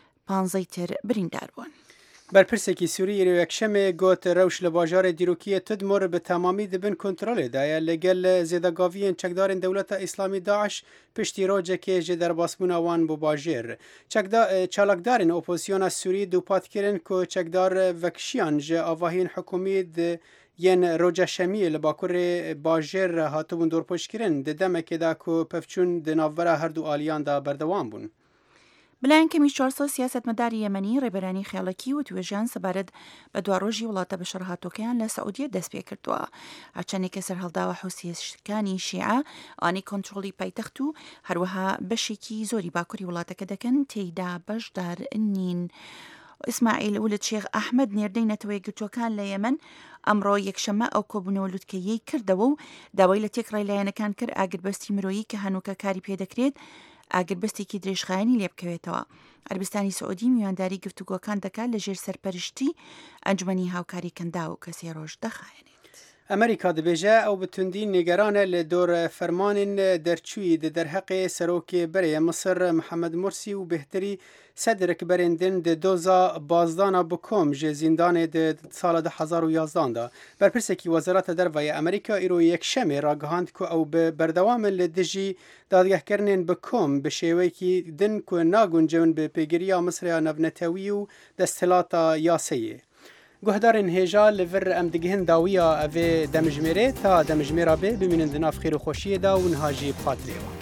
15 تر بریندار بوون. بەرپرسێکی سووری ئێرە یەکشەمێ گوت ڕەوش لە باژارە دیرۆکیە تدمۆر بە تەمامی دەبن کۆنترۆلێدایە لەگەل زێدەگاڤیên چەکدارên دەوڵەتە ئیسلامی داعش پشتی ڕۆژێکê ji derbasbûna wan bi bajêr. Çalakdarên opozisyona Sûrî dûpatkirin ku çekdar vekişiyan ji avahiyên hikûmî yên roca şemiyê li bakurê bajêr hatibûn dorpêşkirin di demekê da ku pevçûn di navbera her du aliyan da berdewam bûn. بەلایەن کەمی 400 سیاسەتمەداری یەمەنی ڕێبەرانی خێڵەکی و توێژیان سەبارەت بە دوڕۆژی وڵاتە بەشەڕهاتۆکەیان لە سەعودیە دەست پێ کردووە. هەرچەندێکە سەرهەڵداوە حوسیەکانی شیعە ئانی کۆنتڕۆڵی پایتەخت و هەروەها بەشێکی زۆری باکووری وڵاتەکە دەکەن تێیدا بەشدار نین. ئیسماعیل ولد شێخ ئەحمەد نێردەی نەتەوەی گرتوەکان لە یەمەن ئەمڕۆ یەکشەمە ئەو کۆبوونەوە لوتکەیەی کردەوە و داوای لە تێکڕای لایەنەکان کرد ئاگربەستی مرۆیی کە هەنووکە کاری پێدەکرێت ئاگربەستێکی درێژخایەنی لێ بکەوێتەوە. عەربستانی سعودی میوانداری گفتوگۆکان دەکات لە ژێر سەرپەرشتی ئەنجومەنی هاوکاری کەندا و کەسێ ڕۆژ دەخایێنێت. ئەمریکا دەبێژە ئەو بتوندی نێگەرانە لە دۆرە فەرمانên دەرچووی di derheqê serokê berê Misir Mihemed Mursî û bêhterî sedrek berên din di doza bazdana bi kom ji zîndanê di sala 2011 da. Berpirsekî Wezareta Dervaya Amerîka îro yekşemê ragihand ku ew bi berdewamên li dijî dadgehkirinên bi kom bi şêwekî din ku naguncewin bi pêgiriya Misrya nevnetewî û desthilata yaseyê. Guhdarên hêja li vir em digihin dawiya evê demijmêrê ta demijmêra bê bimînin di nav xêr û xweşiyê da û niha jî patirêwa.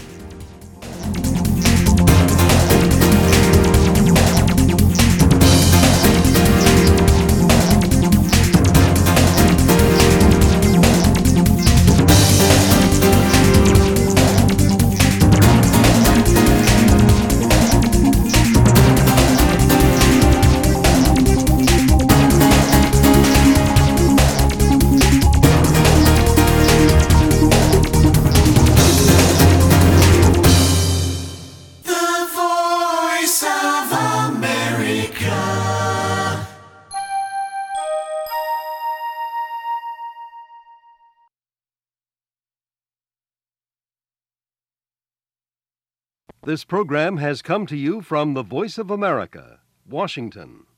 This program has come to you from the Voice of America, Washington.